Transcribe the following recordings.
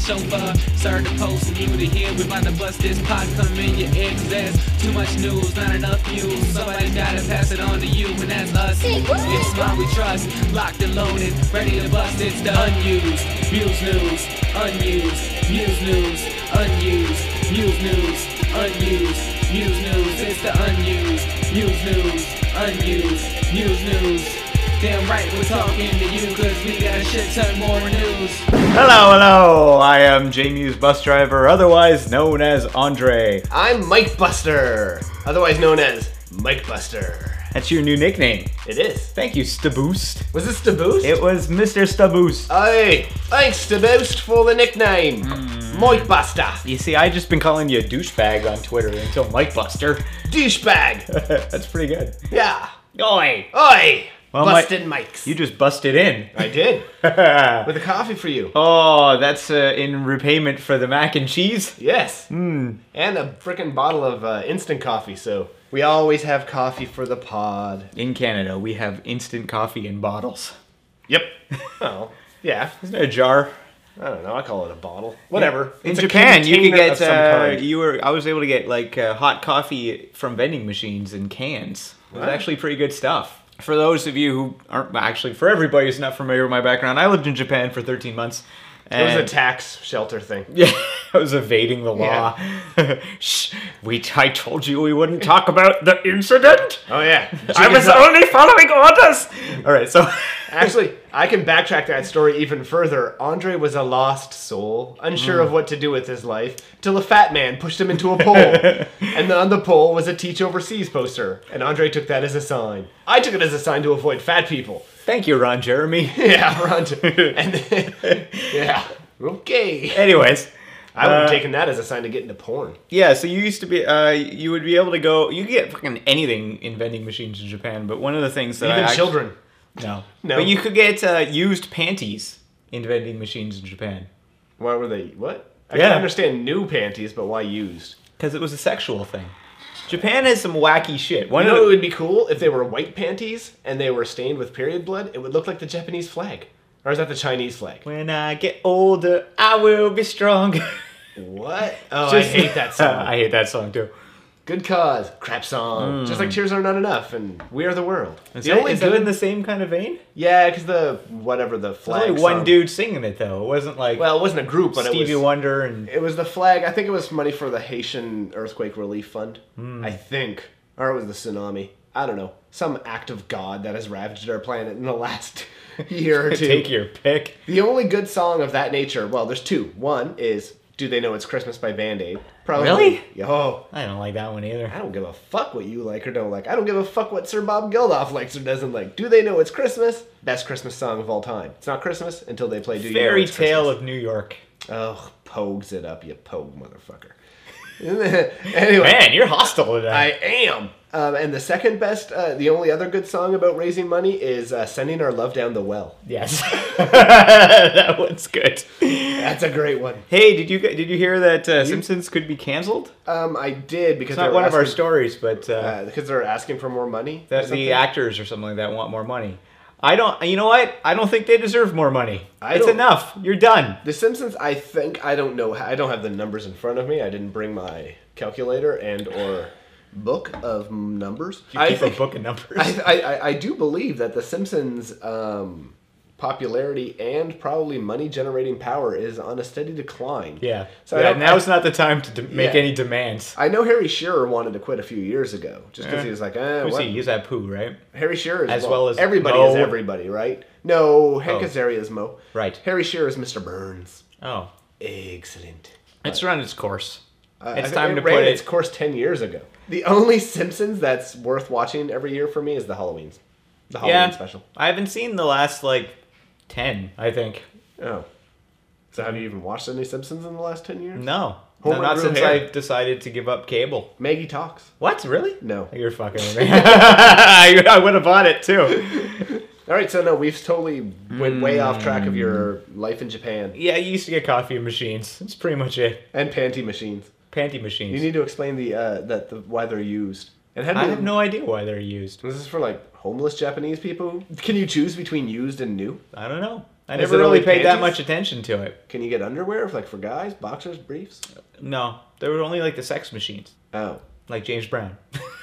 chauffeur. Start the post and you to hear. We about to bust this pot, come in your exes. Too much news, not enough views. Somebody gotta pass it on to you, and that's us. It's smart, we trust. Locked and loaded, ready to bust. It's the unused Muse news, unused Muse news, unused Muse news, unused Muse news. It's the unused Muse news, unused Muse news. Damn right we're talking to you, cause we got a shit ton more news. Hello, I am J-Muse bus driver, otherwise known as Andre. I'm Mike Buster, otherwise known as Mike Buster. That's your new nickname. It is. Thank you, Staboost. Was this Staboost? It was Mr. Staboost. Hey, thanks Staboost for the nickname. Mike Buster. You see, I just been calling you a douchebag on Twitter until Mike Buster. Douchebag. That's pretty good. Yeah. Oi! Oi. Well, Busted Mikes. You just busted in. I did. With a coffee for you. Oh, that's in repayment for the mac and cheese? Yes. And a frickin' bottle of instant coffee, so we always have coffee for the pod. In Canada, we have instant coffee in bottles. Yep. Oh, yeah. Isn't it a jar? I don't know. I call it a bottle. Whatever. In It's a Japan, you could container get of some kind. I was able to get like hot coffee from vending machines in cans. It was What? actually pretty good stuff. For those of you who aren't actually, for everybody who's not familiar with my background, I lived in Japan for 13 months. It was a and- tax shelter thing. Yeah, I was evading the law. Shh, I told you we wouldn't talk about the incident. Oh, yeah. I was only following orders. All right, so Actually, I can backtrack that story even further. Andre was a lost soul, unsure of what to do with his life, till a fat man pushed him into a pole. And on the pole was a Teach Overseas poster, and Andre took that as a sign. I took it as a sign to avoid fat people. thank you, Ron Jeremy. Yeah, Andre. And yeah, okay. Anyways. I would have taken that as a sign to get into porn. Yeah, so you used to be, you would be able to go, you could get fucking anything in vending machines in Japan, but one of the things that Even children. No. No. But you could get used panties in vending machines in Japan. Why were they, what? I Yeah. can understand new panties, but why used? Because it was a sexual thing. Japan has some wacky shit. You know what would be cool? If they were white panties and they were stained with period blood, it would look like the Japanese flag. Or is that the Chinese flag? When I get older, I will be strong. What? Oh, I hate that song. I hate that song too. Good cause. Crap song. Just like Tears Are Not Enough and We Are the World. Is The that, only is that good- in the same kind of vein? Yeah, because the There's flag only one song- dude singing it though. It wasn't like Well, it wasn't a group, but Stevie it was... Wonder and... It was the flag. I think it was money for the Haitian Earthquake Relief Fund. I think. Or it was the tsunami. I don't know. Some act of God that has ravaged our planet in the last year or two. Take your pick. The only good song of that nature, well, there's two. One is Do They Know It's Christmas by Band-Aid. Probably. Really? Yo, I don't like that one either. I don't give a fuck what you like or don't like. I don't give a fuck what Sir Bob Geldof likes or doesn't like. Do They Know It's Christmas? Best Christmas song of all time. It's not Christmas until they play Do You Know Fairy It's Tale Christmas. of New York. Oh, pogues it up, you pogue motherfucker. Anyway. Man, you're hostile to that. I am. And the second best, the only other good song about raising money is Sending Our Love Down the Well. Yes. That one's good. That's a great one. Hey, did you hear that Simpsons could be canceled? I did because It's not one of our stories, but because they're asking for more money. or that something. the actors or something like that want more money. I don't. You know what? I don't think they deserve more money. It's don't- enough. You're done. The Simpsons, I think, I don't know. I don't have the numbers in front of me. I didn't bring my calculator and or book of numbers. You I keep think- a book of numbers. I do believe that the Simpsons' popularity and probably money generating power is on a steady decline. yeah. So yeah. I don't- Now's not the time to make Yeah. any demands. I know Harry Shearer wanted to quit a few years ago just because he was like, Who's what? he? He's that poo, right? Harry Shearer is As well as everybody Mo. is everybody, right? No, Hank Oh. Azaria is Mo. Right. Harry Shearer is Mr. Burns. Oh, Excellent. it's run its course. I It's think time to ran put its it. course 10 years ago. The only Simpsons that's worth watching every year for me is the Halloween special. I haven't seen the last 10. I think. Oh. So have you even watched any Simpsons in the last 10 years? No. Homer Not grew since hair. I decided to give up cable. Maggie talks. What? Really? No. You're fucking with me. I would have bought it too. All right, so no, we've totally went way off track of your life in Japan Yeah, you used to get coffee machines. That's pretty much it. and panty machines. Panty You machines. need to explain why they're used. And I have no idea why they're used. This is for homeless Japanese people. Can you choose between used and new? I don't know. I Is never it really only paid that panties? much attention to it. Can you get underwear like for guys, boxers, briefs? No, there were only like the sex machines, Oh. like James Brown.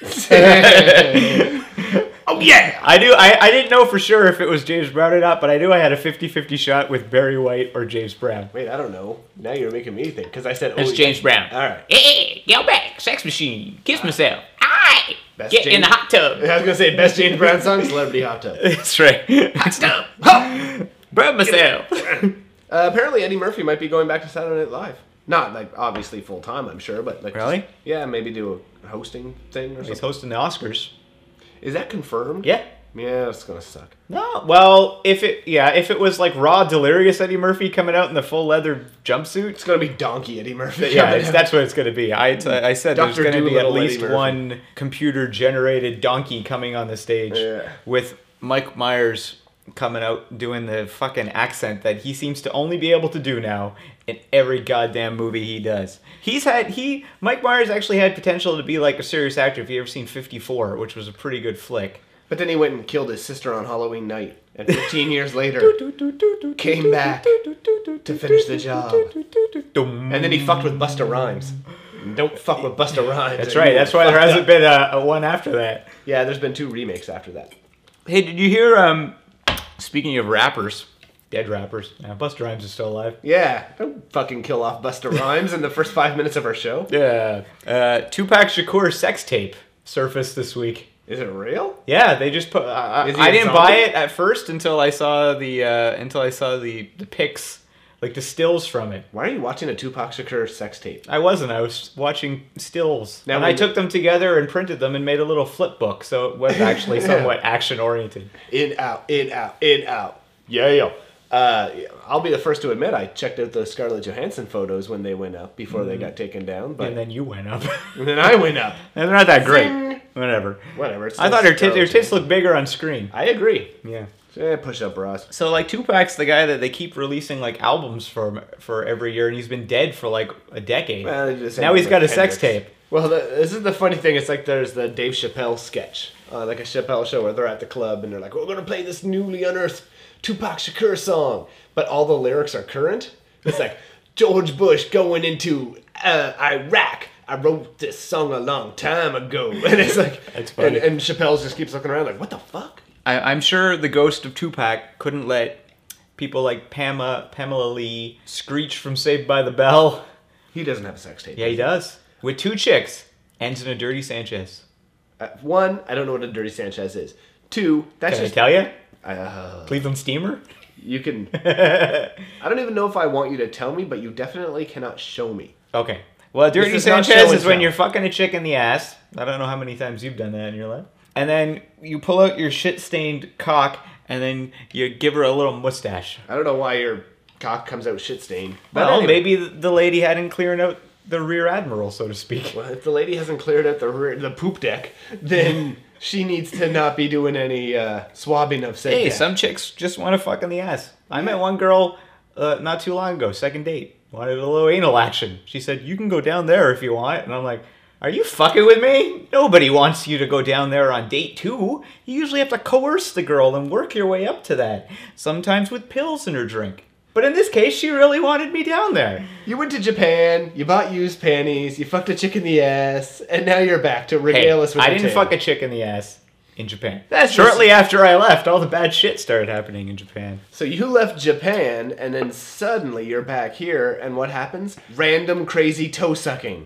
Oh yeah. I do. I didn't know for sure if it was James Brown or not, but I knew I had a 50-50 shot with Barry White or James Brown. Wait, I don't know. Now you're making me think because I said It's oh, James Brown. All right. Hey, go back, sex machine, kiss myself. Aye, Best get in James- the hot tub. I was gonna say best James Brown song, Celebrity Hot Tub. That's right. Hot tub. Burn myself. Apparently, Eddie Murphy might be going back to Saturday Night Live. Not like obviously full time, I'm sure, but like Really? yeah, maybe do a hosting thing or He's something. hosting the Oscars. Is that confirmed? Yeah. Yeah, it's gonna suck. No, well, if it was like raw, delirious Eddie Murphy coming out in the full leather jumpsuit, It's gonna be Donkey Eddie Murphy. yeah, that's what it's going to be. I said there's Dr. going to be at Dolittle Eddie least Murphy. one computer-generated donkey coming on the stage Yeah. with Mike Myers coming out doing the fucking accent that he seems to only be able to do now in every goddamn movie he does. Mike Myers actually had potential to be like a serious actor if you ever seen 54, which was a pretty good flick. But then he went and killed his sister on Halloween night, and 15 years later came back to finish the job. And then he fucked with Busta Rhymes. Don't fuck with Busta Rhymes. That's or right. you That's will why there fuck hasn't up. been a one after that. Yeah, there's been 2 remakes after that. Hey, did you hear? Speaking of rappers, dead rappers. Busta Rhymes is still alive. Yeah, don't fucking kill off Busta Rhymes in the first 5 minutes of our show. Yeah. Tupac Shakur sex tape surfaced this week. Is it real? Yeah, they just put. Is he I a didn't zombie? buy it at first until I saw the pics, like the stills from it. Why are you watching a Tupac Shakur sex tape? I wasn't. I was watching stills, Now and when I took them together and printed them and made a little flip book, so it was actually somewhat action oriented. In, out, in, out, in, out. Yeah. I'll be the first to admit I checked out the Scarlett Johansson photos when they went up before they got taken down, but And then you went up. and then I went up. And they're not that great. Zing. Whatever. Whatever. It's I thought her Scarlett tits Johansson. looked bigger on screen. I agree. Yeah. Push up bras. So like Tupac's the guy that they keep releasing like albums for every year, and he's been dead for like a decade. Well, they do the same Now he's thing got a with sex Hendrix. tape. Well, this is the funny thing. It's like there's the Dave Chappelle sketch, like a Chappelle show where they're at the club and they're like, "We're gonna play this newly unearthed Tupac Shakur song," but all the lyrics are current. It's like George Bush going into Iraq. I wrote this song a long time ago, and it's like, That's funny. and Chappelle just keeps looking around like, "What the fuck?" I'm sure the ghost of Tupac couldn't let people like Pamela Lee screech from Saved by the Bell. He doesn't have a sex tape. Yeah, he does. With 2 chicks. Ends in a dirty Sanchez. 1, I don't know what a dirty Sanchez is. 2, that's Can I just tell you? uh, Cleveland Steamer? you can. I don't even know if I want you to tell me, but you definitely cannot show me. Okay. Well, a dirty This is not Sanchez show is and when tell. you're fucking a chick in the ass. I don't know how many times you've done that in your life. And then you pull out your shit-stained cock, and then you give her a little mustache. I don't know why your cock comes out shit stained. Well, anyway. maybe the lady hadn't cleared out the rear admiral, so to speak. Well, if the lady hasn't cleared out the poop deck, then she needs to not be doing any swabbing of said Hey, deck. some chicks just want to fuck in the ass. I met one girl not too long ago, second date. Wanted a little anal action. She said, "You can go down there if you want." And I'm like, "Are you fucking with me? Nobody wants you to go down there on date 2. You usually have to coerce the girl and work your way up to that. Sometimes with pills in her drink. But in this case, she really wanted me down there." You went to Japan, you bought used panties, you fucked a chick in the ass, and now you're back to regale us with I your didn't tale. fuck a chick in the ass in Japan. That's Shortly after I left, all the bad shit started happening in Japan. So you left Japan, and then suddenly you're back here, and what happens? Random crazy toe sucking.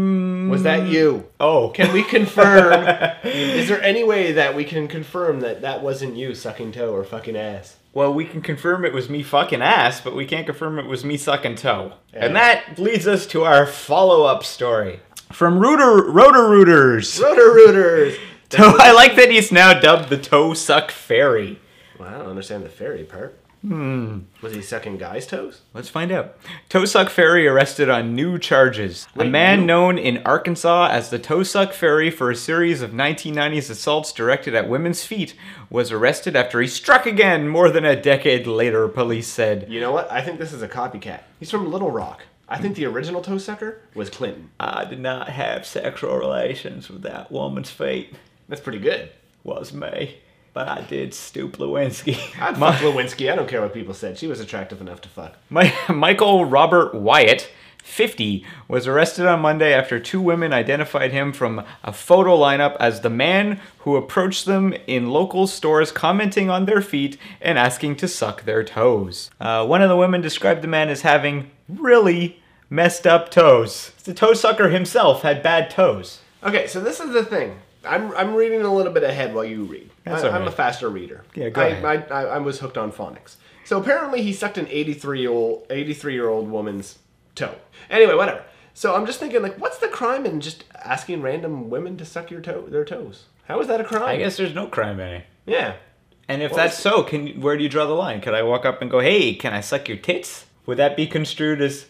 Was that you? Oh. Can we confirm? Is there any way that we can confirm that that wasn't you sucking toe or fucking ass? Well, we can confirm it was me fucking ass, but we can't confirm it was me sucking toe. Yeah. And that leads us to our follow-up story. From Rotor-Rooters. Rotor-Rooters! I like that he's now dubbed the Toe Suck Fairy. Well, I don't understand the fairy part. Was he sucking guys' toes? Let's find out. Toe Suck Fairy arrested on new charges. A Wait, man new? known in Arkansas as the Toe Suck Fairy for a series of 1990s assaults directed at women's feet was arrested after he struck again more than a decade later, police said. You know what? I think this is a copycat. He's from Little Rock. I think the original toe sucker was Clinton. I did not have sexual relations with that woman's feet. That's pretty good. Was me. but I did stoop Lewinsky. I'd fuck Lewinsky. I don't care what people said. She was attractive enough to fuck. Michael Robert Wyatt, 50, was arrested on Monday after 2 women identified him from a photo lineup as the man who approached them in local stores commenting on their feet and asking to suck their toes. One of the women described the man as having really messed up toes. The toe sucker himself had bad toes. Okay, so this is the thing. I'm reading a little bit ahead while you read. That's all I'm right. a faster reader. Yeah, go ahead. I was hooked on phonics. So apparently he sucked an 83-year-old woman's toe. Anyway, whatever. So I'm just thinking, like, what's the crime in just asking random women to suck their toes? How is that a crime? I guess there's no crime in it. Yeah. And if that's so, where do you draw the line? Could I walk up and go, "Hey, can I suck your tits"? Would that be construed as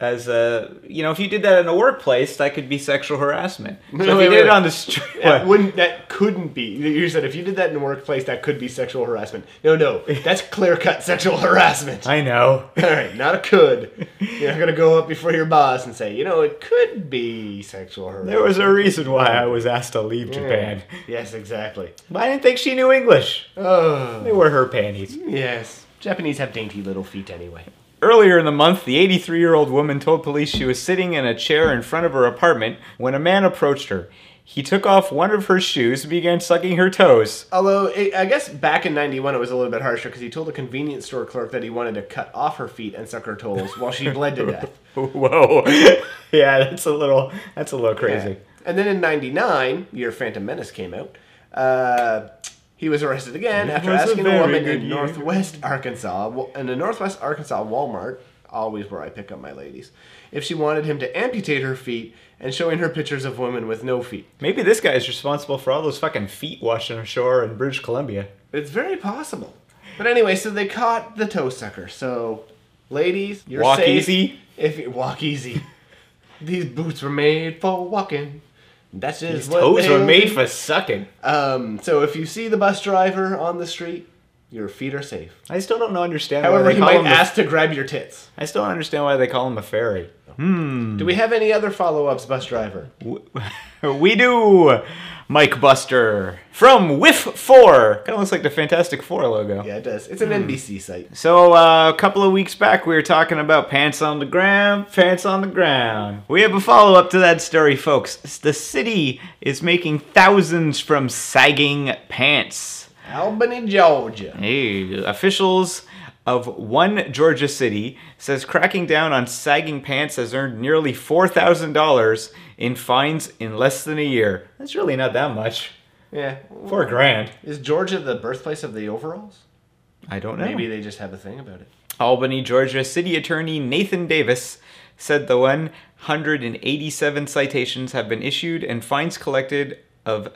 if you did that in a workplace, that could be sexual harassment. So if you did it on the street, That couldn't be. You said if you did that in a workplace, that could be sexual harassment. No, that's clear-cut sexual harassment. I know. All right, not a could. You're not gonna go up before your boss and say, it could be sexual harassment. There was a reason why I was asked to leave Japan. Yes, exactly. But I didn't think she knew English. Oh, They were her panties. yes. Japanese have dainty little feet anyway. Earlier in the month, the 83-year-old woman told police she was sitting in a chair in front of her apartment when a man approached her. He took off one of her shoes and began sucking her toes. Although, I guess back in 91 it was a little bit harsher because he told a convenience store clerk that he wanted to cut off her feet and suck her toes while she bled to death. Whoa. Yeah, that's a little crazy. Yeah. And then in 99, year Phantom Menace came out, he was arrested again after was a asking a very woman good in year. Northwest Arkansas Walmart, always where I pick up my ladies, if she wanted him to amputate her feet and showing her pictures of women with no feet. Maybe this guy is responsible for all those fucking feet washing ashore in British Columbia. It's very possible. But anyway, so they caught the toe sucker. So, ladies, you're Walk safe. easy. If you walk easy. These boots were made for walking. That's just These what toes were they'll made do. for sucking. So if you see the bus driver on the street, your feet are safe. I still don't understand However, why they he call might him ask to grab your tits. I still don't understand why they call him a fairy. Do we have any other follow-ups, bus driver? We do, Mike Buster from Whiff 4. Kind of looks like the Fantastic Four logo. Yeah, it does. It's an NBC site. So a couple of weeks back, we were talking about pants on the ground, pants on the ground. We have a follow-up to that story, folks. The city is making thousands from sagging pants. Albany, Georgia. Hey, officials of one Georgia city says cracking down on sagging pants has earned nearly $4,000 in fines in less than a year. That's really not that much. Yeah. $4,000. Is Georgia the birthplace of the overalls? I don't know. Maybe they just have a thing about it. Albany, Georgia City Attorney Nathan Davis said the 187 citations have been issued and fines collected of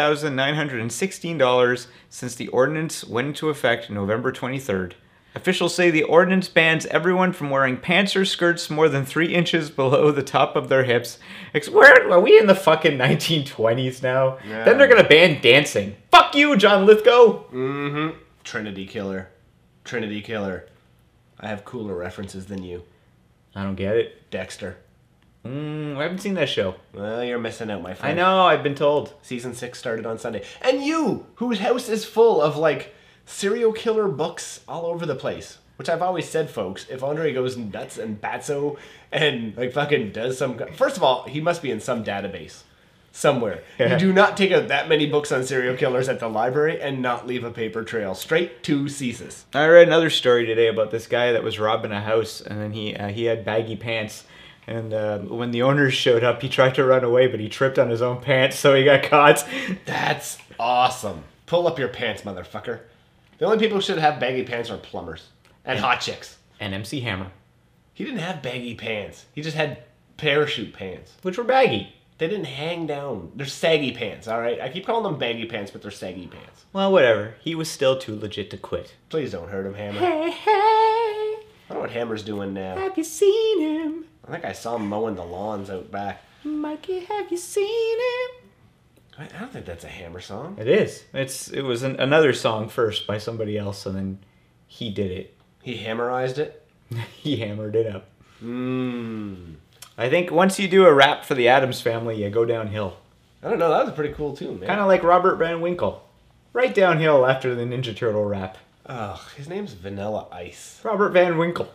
$3,916 since the ordinance went into effect November 23rd. Officials say the ordinance bans everyone from wearing pants or skirts more than 3 inches below the top of their hips. Where are we in the fucking 1920s now? Yeah. Then they're gonna ban dancing. Fuck you, John Lithgow. Mm-hmm. Trinity Killer. Trinity Killer. I have cooler references than you. I don't get it. Dexter. I haven't seen that show. Well, you're missing out, my I friend. know. I've been told. Season 6 started on Sunday. And you, whose house is full of, serial killer books all over the place. Which I've always said, folks, if Andre goes nuts and batso and, fucking does some... First of all, he must be in some database. Somewhere. Yeah. You do not take out that many books on serial killers at the library and not leave a paper trail. Straight to Ceases. I read another story today about this guy that was robbing a house, and then he had baggy pants. And when the owners showed up, he tried to run away, but he tripped on his own pants, so he got caught. That's awesome. Pull up your pants, motherfucker. The only people who should have baggy pants are plumbers. And hot chicks. And MC Hammer, He didn't have baggy pants. He just had parachute pants. which were baggy. They didn't hang down. They're saggy pants, alright? I keep calling them baggy pants, but they're saggy pants. Well, whatever. He was still too legit to quit. Please don't hurt him, Hammer. Hey, hey, I don't know what Hammer's doing now. have you seen him? I think I saw him mowing the lawns out back. Mikey, have you seen him? I don't think that's a Hammer song. It is. It was another song first by somebody else, and then he did it. He hammerized it? He hammered it up. Mmm. I think once you do a rap for the Addams Family, you go downhill. I don't know, that was pretty cool too, man. Kind of like Robert Van Winkle. Right downhill after the Ninja Turtle rap. Ugh, his name's Vanilla Ice. Robert Van Winkle.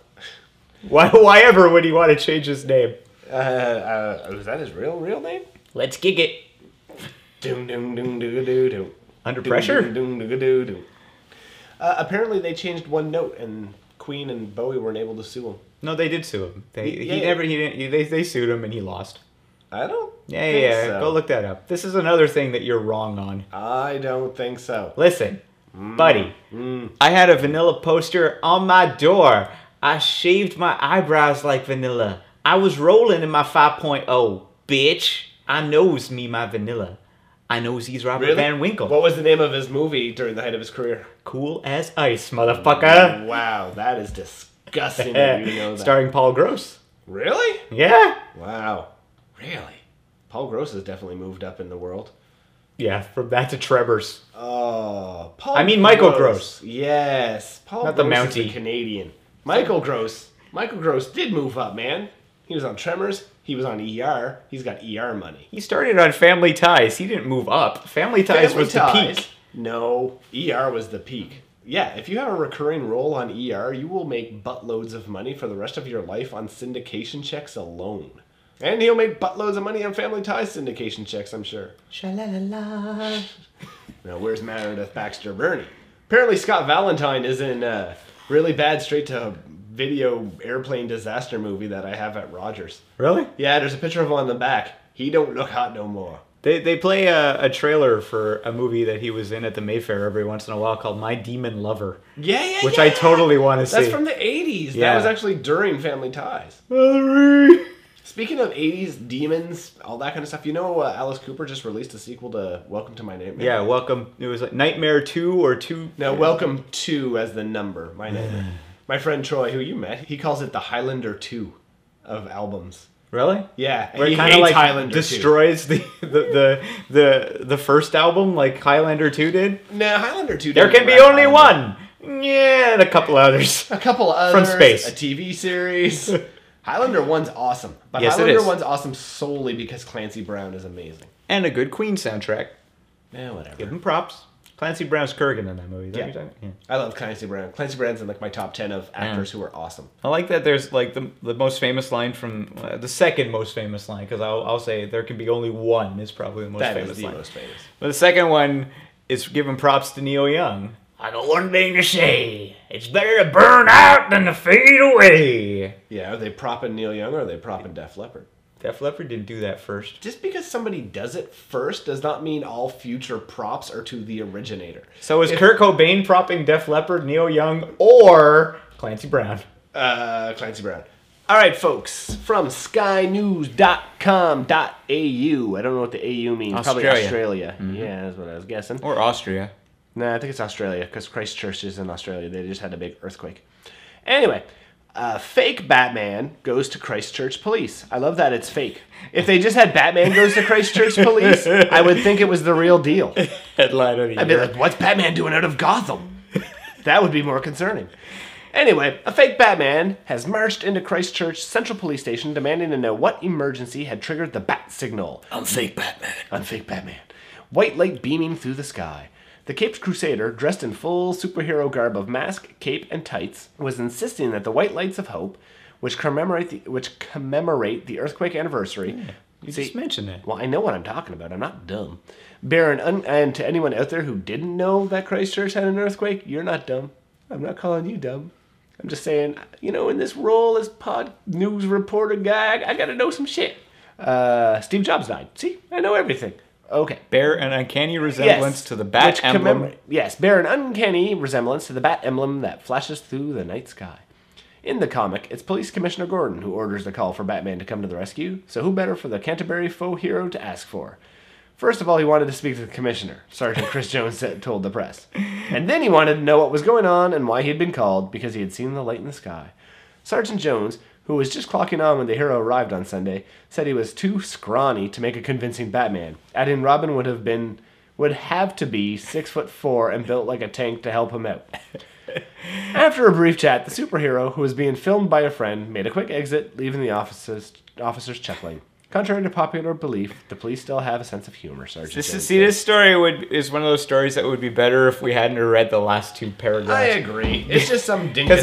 Why ever would he want to change his name? Was that his real name? Let's kick it. Doom doom doom doo doo doo. Under pressure? Doom doom doo doo. Apparently they changed one note, and Queen and Bowie weren't able to sue him. No, they did sue him. Yeah. They sued him and he lost. I don't. Yeah. So. Go look that up. This is another thing that you're wrong on. I don't think so. Listen, buddy. I had a Vanilla poster on my door. I shaved my eyebrows like Vanilla. I was rolling in my 5.0. Bitch, I knows me my Vanilla. I knows he's Robert Really? Van Winkle. What was the name of his movie during the height of his career? Cool as ice, motherfucker. Wow, that is disgusting that you know that. Starring Paul Gross. Really? Yeah. Wow. Really? Paul Gross has definitely moved up in the world. Yeah, from that to Trevor's. Oh, Paul I mean Michael Gross. Yes. Paul Not the Gross is Mountie. the Canadian. Michael Gross. Michael Gross did move up, man. He was on Tremors. He was on ER. He's got ER money. He started on Family Ties. He didn't move up. Family Ties was the peak. No, ER was the peak. Yeah, if you have a recurring role on ER, you will make buttloads of money for the rest of your life on syndication checks alone. And he'll make buttloads of money on Family Ties syndication checks, I'm sure. Sha-la-la-la. Now, where's Meredith Baxter Burney? Apparently Scott Valentine is in a really bad straight-to-video airplane disaster movie that I have at Rogers. Really? Yeah, there's a picture of him on the back. He don't look hot no more. They play a trailer for a movie that he was in at the Mayfair every once in a while called My Demon Lover. Yeah. Which I totally want to see. That's from the 80s. Yeah. That was actually during Family Ties. Valerie. Speaking of 80s demons, all that kind of stuff, you know Alice Cooper just released a sequel to Welcome to My Nightmare? Yeah, Welcome. It was like Nightmare 2 or 2. No, Welcome 2 as the number, My Nightmare. My friend Troy, who you met, he calls it the Highlander 2 of albums. Really? Yeah, Where it he kind of hates like Highlander destroys the first album like Highlander 2 did. 2. Nah, Highlander 2 There didn't can be rap only Highlander. one. Yeah, and a couple others. A couple others. From space. A TV series. Highlander 1's awesome. But Yes, it Highlander is. 1's awesome solely because Clancy Brown is amazing. And a good Queen soundtrack. Yeah, whatever. Give him props. Clancy Brown's Kurgan in that movie. Is that what you're talking? Yeah. I love Clancy Brown. Clancy Brown's in like my top 10 of actors who are awesome. I like that there's like the most famous line from the second most famous line, because I'll say there can be only one is probably the most That famous is the line. most famous. But the second one is giving props to Neil Young. I got one thing to say. It's better to burn out than to fade away. Yeah, are they propping Neil Young or are they propping Def Leppard? Def Leppard didn't do that first. Just because somebody does it first does not mean all future props are to the originator. So is Kurt Cobain propping Def Leppard, Neil Young, or Clancy Brown? Clancy Brown. All right, folks, from skynews.com.au. I don't know what the AU means. Probably Australia. Yeah, that's what I was guessing. Or Austria. Nah, I think it's Australia because Christchurch is in Australia. They just had a big earthquake. Anyway, fake Batman goes to Christchurch police. I love that it's fake. If they just had Batman goes to Christchurch police, I would think it was the real deal. Headline of the year. I'd be like, what's Batman doing out of Gotham? That would be more concerning. Anyway, a fake Batman has marched into Christchurch Central Police Station demanding to know what emergency had triggered the bat signal. I'm fake Batman. On fake Batman. White light beaming through the sky. The Caped Crusader, dressed in full superhero garb of mask, cape, and tights, was insisting that the white lights of hope, which commemorate the earthquake anniversary... You just mentioned it. Well, I know what I'm talking about. I'm not dumb. And to anyone out there who didn't know that Christchurch had an earthquake, you're not dumb. I'm not calling you dumb. I'm just saying, in this role as pod news reporter guy, I gotta know some shit. Steve Jobs died. See? I know everything. Okay. Bear an uncanny resemblance to the bat emblem. Bear an uncanny resemblance to the bat emblem that flashes through the night sky. In the comic, it's Police Commissioner Gordon who orders the call for Batman to come to the rescue, so who better for the Canterbury faux hero to ask for? First of all, he wanted to speak to the Commissioner, Sergeant Chris Jones told the press. And then he wanted to know what was going on and why he had been called, because he had seen the light in the sky. Sergeant Jones, who was just clocking on when the hero arrived on Sunday, said he was too scrawny to make a convincing Batman, adding Robin would have to be 6'4" and built like a tank to help him out. After a brief chat, the superhero, who was being filmed by a friend, made a quick exit, leaving the officers chuckling. Contrary to popular belief, the police still have a sense of humor, Sergeant. This story is one of those stories that would be better if we hadn't read the last two paragraphs. I agree. It's just some Because dingus.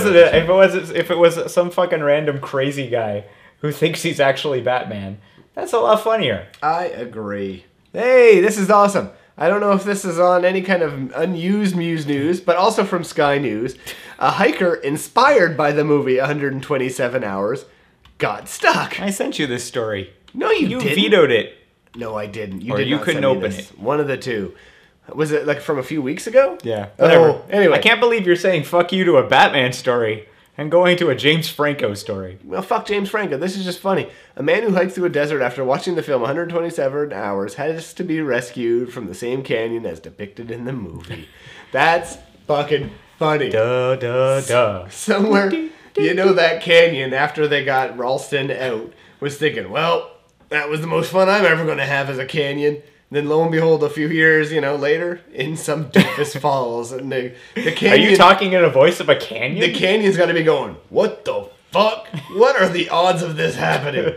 if it was some fucking random crazy guy who thinks he's actually Batman, that's a lot funnier. I agree. Hey, this is awesome. I don't know if this is on any kind of unused Muse News, but also from Sky News. A hiker inspired by the movie 127 Hours got stuck. I sent you this story. No, you didn't. You vetoed it. No, I didn't. Or you couldn't open it. One of the two. Was it like from a few weeks ago? Yeah. Whatever. Oh, anyway. I can't believe you're saying fuck you to a Batman story and going to a James Franco story. Well, fuck James Franco. This is just funny. A man who hiked through a desert after watching the film 127 Hours has to be rescued from the same canyon as depicted in the movie. That's fucking funny. Duh, duh, duh. Somewhere, you know, that canyon, after they got Ralston out, was thinking, well, that was the most fun I'm ever going to have as a canyon. Then lo and behold, a few years, later, in some doofus falls, and the canyon. Are you talking in a voice of a canyon? The canyon's got to be going, what the fuck? What are the odds of this happening?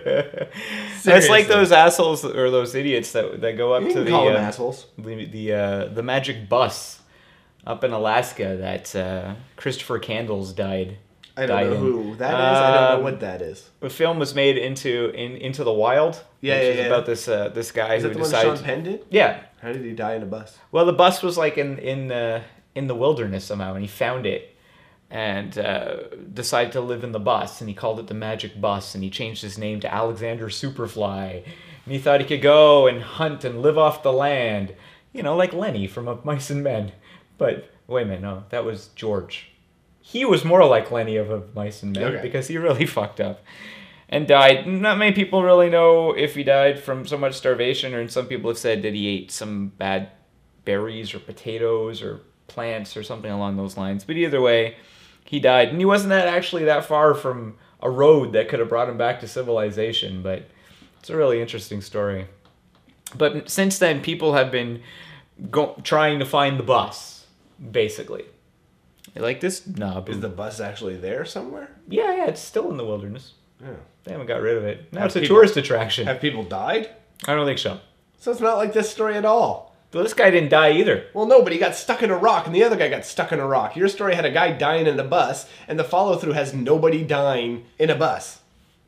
It's like those assholes or those idiots that go up to call them assholes. the magic bus up in Alaska that Christopher Candles died. I don't know who that is. I don't know what that is. The film was made into the Wild. Yeah, which yeah, is about this guy is who that the decided. one Sean Penn did? Yeah. How did he die in a bus? Well, the bus was like in the wilderness somehow, and he found it and decided to live in the bus, and he called it the Magic Bus, and he changed his name to Alexander Superfly, and he thought he could go and hunt and live off the land, like Lenny from Of Mice and Men. But wait a minute, no, that was George. He was more like Lenny of Mice and Men because he really fucked up and died. Not many people really know if he died from so much starvation, or some people have said that he ate some bad berries or potatoes or plants or something along those lines. But either way, he died. And he wasn't actually that far from a road that could have brought him back to civilization. But it's a really interesting story. But since then, people have been trying to find the bus, basically. Like this knob. Is the bus actually there somewhere? Yeah, it's still in the wilderness. Yeah. They haven't got rid of it. Now it's a tourist attraction. Have people died? I don't think so. So it's not like this story at all. Well, this guy didn't die either. Well, no, but he got stuck in a rock, and the other guy got stuck in a rock. Your story had a guy dying in a bus, and the follow-through has nobody dying in a bus.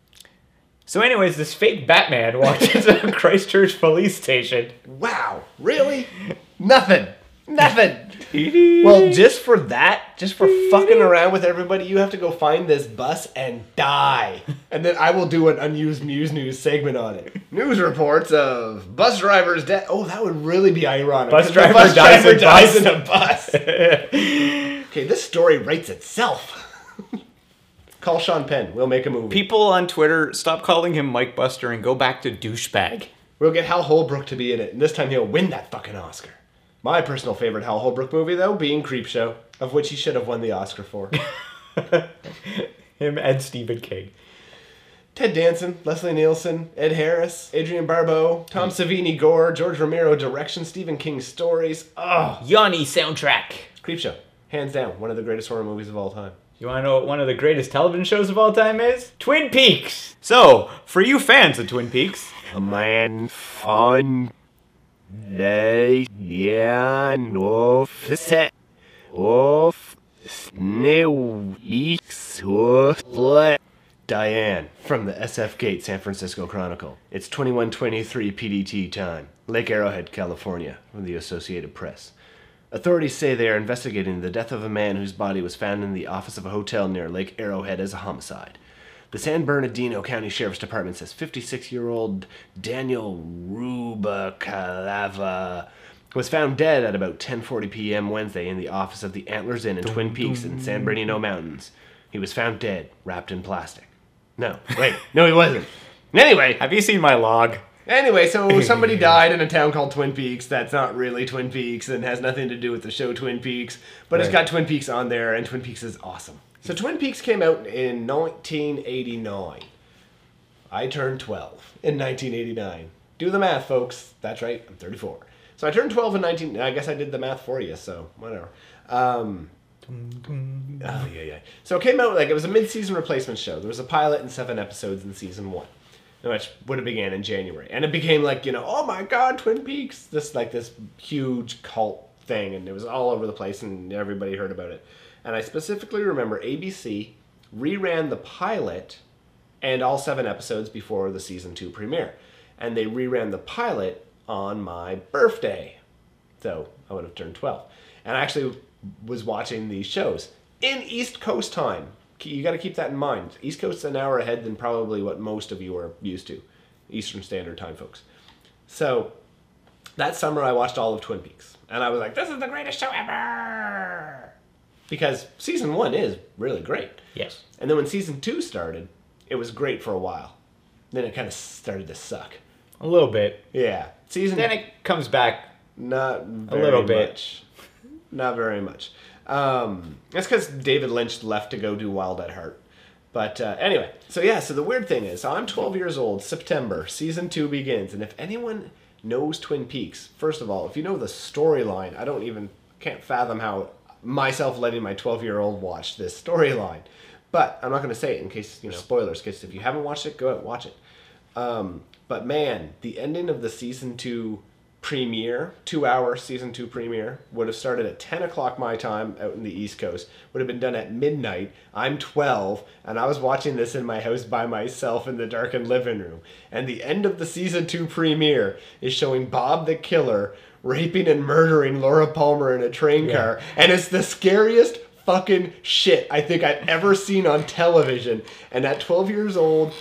So anyways, this fake Batman walked into a Christchurch police station. Wow. Really? Nothing. Well, just for fucking around with everybody, you have to go find this bus and die. And then I will do an unused Muse News segment on it. News reports of bus driver's death. Oh, that would really be ironic. Bus driver dies in a bus. Okay, this story writes itself. Call Sean Penn. We'll make a movie. People on Twitter, stop calling him Mike Buster and go back to douchebag. We'll get Hal Holbrook to be in it, and this time he'll win that fucking Oscar. My personal favorite Hal Holbrook movie, though, being Creepshow, of which he should have won the Oscar for. Him and Stephen King. Ted Danson, Leslie Nielsen, Ed Harris, Adrienne Barbeau, Tom Savini Gore, George Romero direction, Stephen King stories. Oh, Yanni soundtrack. Creepshow, hands down, one of the greatest horror movies of all time. You want to know what one of the greatest television shows of all time is? Twin Peaks. So, for you fans of Twin Peaks, a man fun. Diane of set of snow eeks Diane from the SF Gate San Francisco Chronicle. It's 21:23 PDT time. Lake Arrowhead, California, from the Associated Press. Authorities say they are investigating the death of a man whose body was found in the office of a hotel near Lake Arrowhead as a homicide. The San Bernardino County Sheriff's Department says 56-year-old Daniel Rubacalava was found dead at about 10:40 p.m. Wednesday in the office of the Antlers Inn in Twin Peaks in San Bernardino Mountains. He was found dead, wrapped in plastic. No, wait, no he wasn't. Anyway. Have you seen my log? Anyway, so somebody died in a town called Twin Peaks that's not really Twin Peaks and has nothing to do with the show Twin Peaks, but it's got Twin Peaks on there, and Twin Peaks is awesome. So Twin Peaks came out in 1989. I turned 12 in 1989. Do the math, folks. That's right, I'm 34. So I turned 12 in 19... I guess I did the math for you, so whatever. Oh, yeah. So it came out, it was a mid-season replacement show. There was a pilot and 7 episodes in season 1. which would have began in January. And it became like, oh my God, Twin Peaks. This huge cult thing. And it was all over the place and everybody heard about it. And I specifically remember ABC reran the pilot and all 7 episodes before the season 2 premiere. And they reran the pilot on my birthday. So I would have turned 12. And I actually was watching these shows in East Coast time. You got to keep that in mind. East Coast's an hour ahead than probably what most of you are used to. Eastern Standard Time, folks. So that summer I watched all of Twin Peaks. And I was like, this is the greatest show ever! Because season 1 is really great. Yes. And then when season 2 started, it was great for a while. Then it kind of started to suck. A little bit. Yeah. Then it comes back not very a little bit. Much. Not very much. That's because David Lynch left to go do Wild at Heart. But anyway, so the weird thing is, I'm 12 years old, September, season 2 begins, and if anyone knows Twin Peaks, first of all, if you know the storyline, can't fathom how myself letting my 12-year-old watch this storyline. But I'm not going to say it in case, spoilers, because if you haven't watched it, go out and watch it. But man, the ending of the season 2 premiere, 2-hour season 2 premiere, would have started at 10 o'clock my time out in the East Coast, would have been done at midnight. I'm 12, and I was watching this in my house by myself in the darkened living room. And the end of the season 2 premiere is showing Bob the Killer raping and murdering Laura Palmer in a train car, and it's the scariest fucking shit I think I've ever seen on television. And at 12 years old,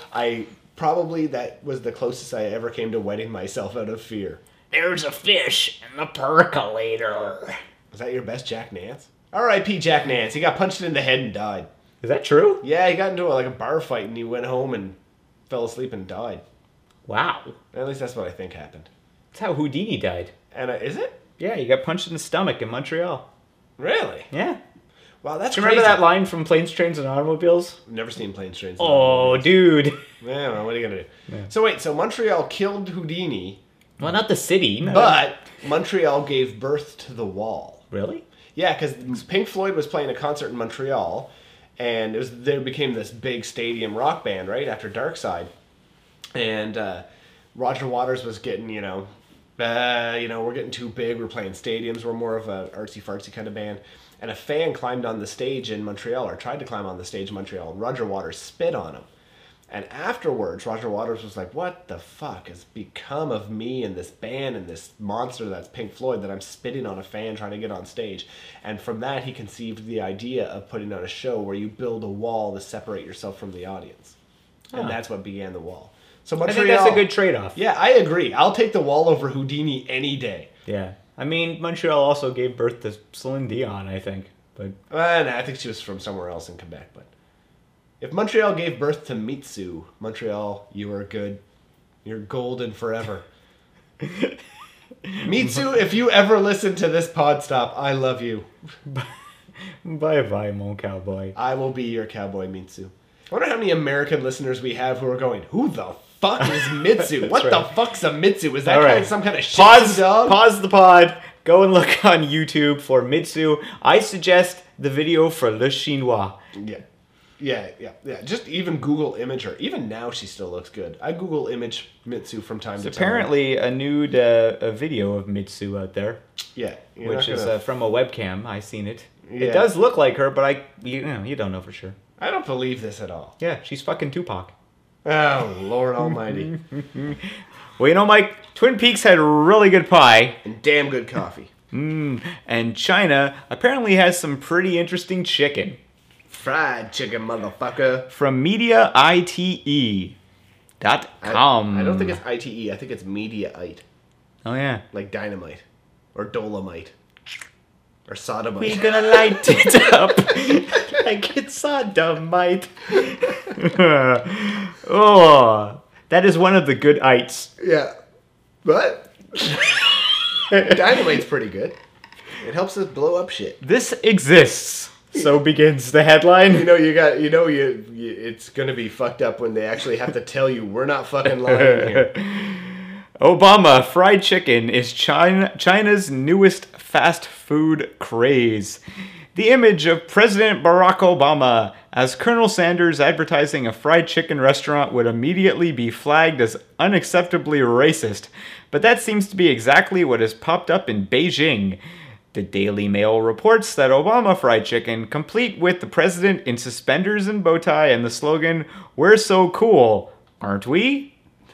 that was the closest I ever came to wetting myself out of fear. There's a fish in the percolator. Is that your best Jack Nance? R.I.P. Jack Nance. He got punched in the head and died. Is that true? Yeah, he got into a bar fight and he went home and fell asleep and died. Wow. At least that's what I think happened. That's how Houdini died. And is it? Yeah, he got punched in the stomach in Montreal. Really? Yeah. Wow, that's Do you crazy. remember that line from Planes, Trains, and Automobiles? Never seen Planes, Trains. Oh, dude. Yeah, well, what are you going to do? Yeah. So wait, Montreal killed Houdini, Well, not the city. No. but Montreal gave birth to The Wall. Really? Yeah, because Pink Floyd was playing a concert in Montreal, and they became this big stadium rock band, right, after Dark Side. And Roger Waters was getting, we're getting too big, we're playing stadiums, we're more of a artsy-fartsy kind of band. And a fan climbed on the stage in Montreal, or tried to climb on the stage in Montreal, and Roger Waters spit on him. And afterwards, Roger Waters was like, what the fuck has become of me and this band and this monster that's Pink Floyd that I'm spitting on a fan trying to get on stage? And from that, he conceived the idea of putting on a show where you build a wall to separate yourself from the audience. And that's what began The Wall. So Montreal, I think that's a good trade-off. Yeah, I agree. I'll take The Wall over Houdini any day. Yeah. I mean, Montreal also gave birth to Celine Dion, I think. But No, I think she was from somewhere else in Quebec, but... If Montreal gave birth to Mitsu, Montreal, you are good. You're golden forever. Mitsu, if you ever listen to this pod stop, I love you. Bye-bye, mon cowboy. I will be your cowboy, Mitsu. I wonder how many American listeners we have who are going, who the fuck is Mitsu? What right. the fuck's a Mitsu? Is that All kind right. of some kind of shih tzu dog? Pause the pod. Go and look on YouTube for Mitsu. I suggest the video for Le Chinois. Yeah. Just even Google image her. Even now, she still looks good. I Google image Mitsu from time to time. Apparently, a nude a video of Mitsu out there, Yeah. which is from a webcam. I seen it. Yeah. It does look like her, but you don't know for sure. I don't believe this at all. Yeah, she's fucking Tupac. Oh, Lord almighty. Well, Mike, Twin Peaks had really good pie. And damn good coffee. And China apparently has some pretty interesting chicken. Fried chicken, motherfucker. From MediaITE.com. I don't think it's ITE. I think it's Mediaite. Oh, yeah. Like dynamite. Or dolomite. Or sodomite. We're gonna light it up like it's sodomite. Oh, that is one of the good ites. Yeah. But dynamite's pretty good. It helps us blow up shit. This exists. So begins the headline. It's gonna be fucked up when they actually have to tell you we're not fucking lying here. Obama fried chicken is China's newest fast food craze. The image of President Barack Obama as Colonel Sanders advertising a fried chicken restaurant would immediately be flagged as unacceptably racist, but that seems to be exactly what has popped up in Beijing. The Daily Mail reports that Obama Fried Chicken, complete with the president in suspenders and bow tie and the slogan, "We're so cool, aren't we?"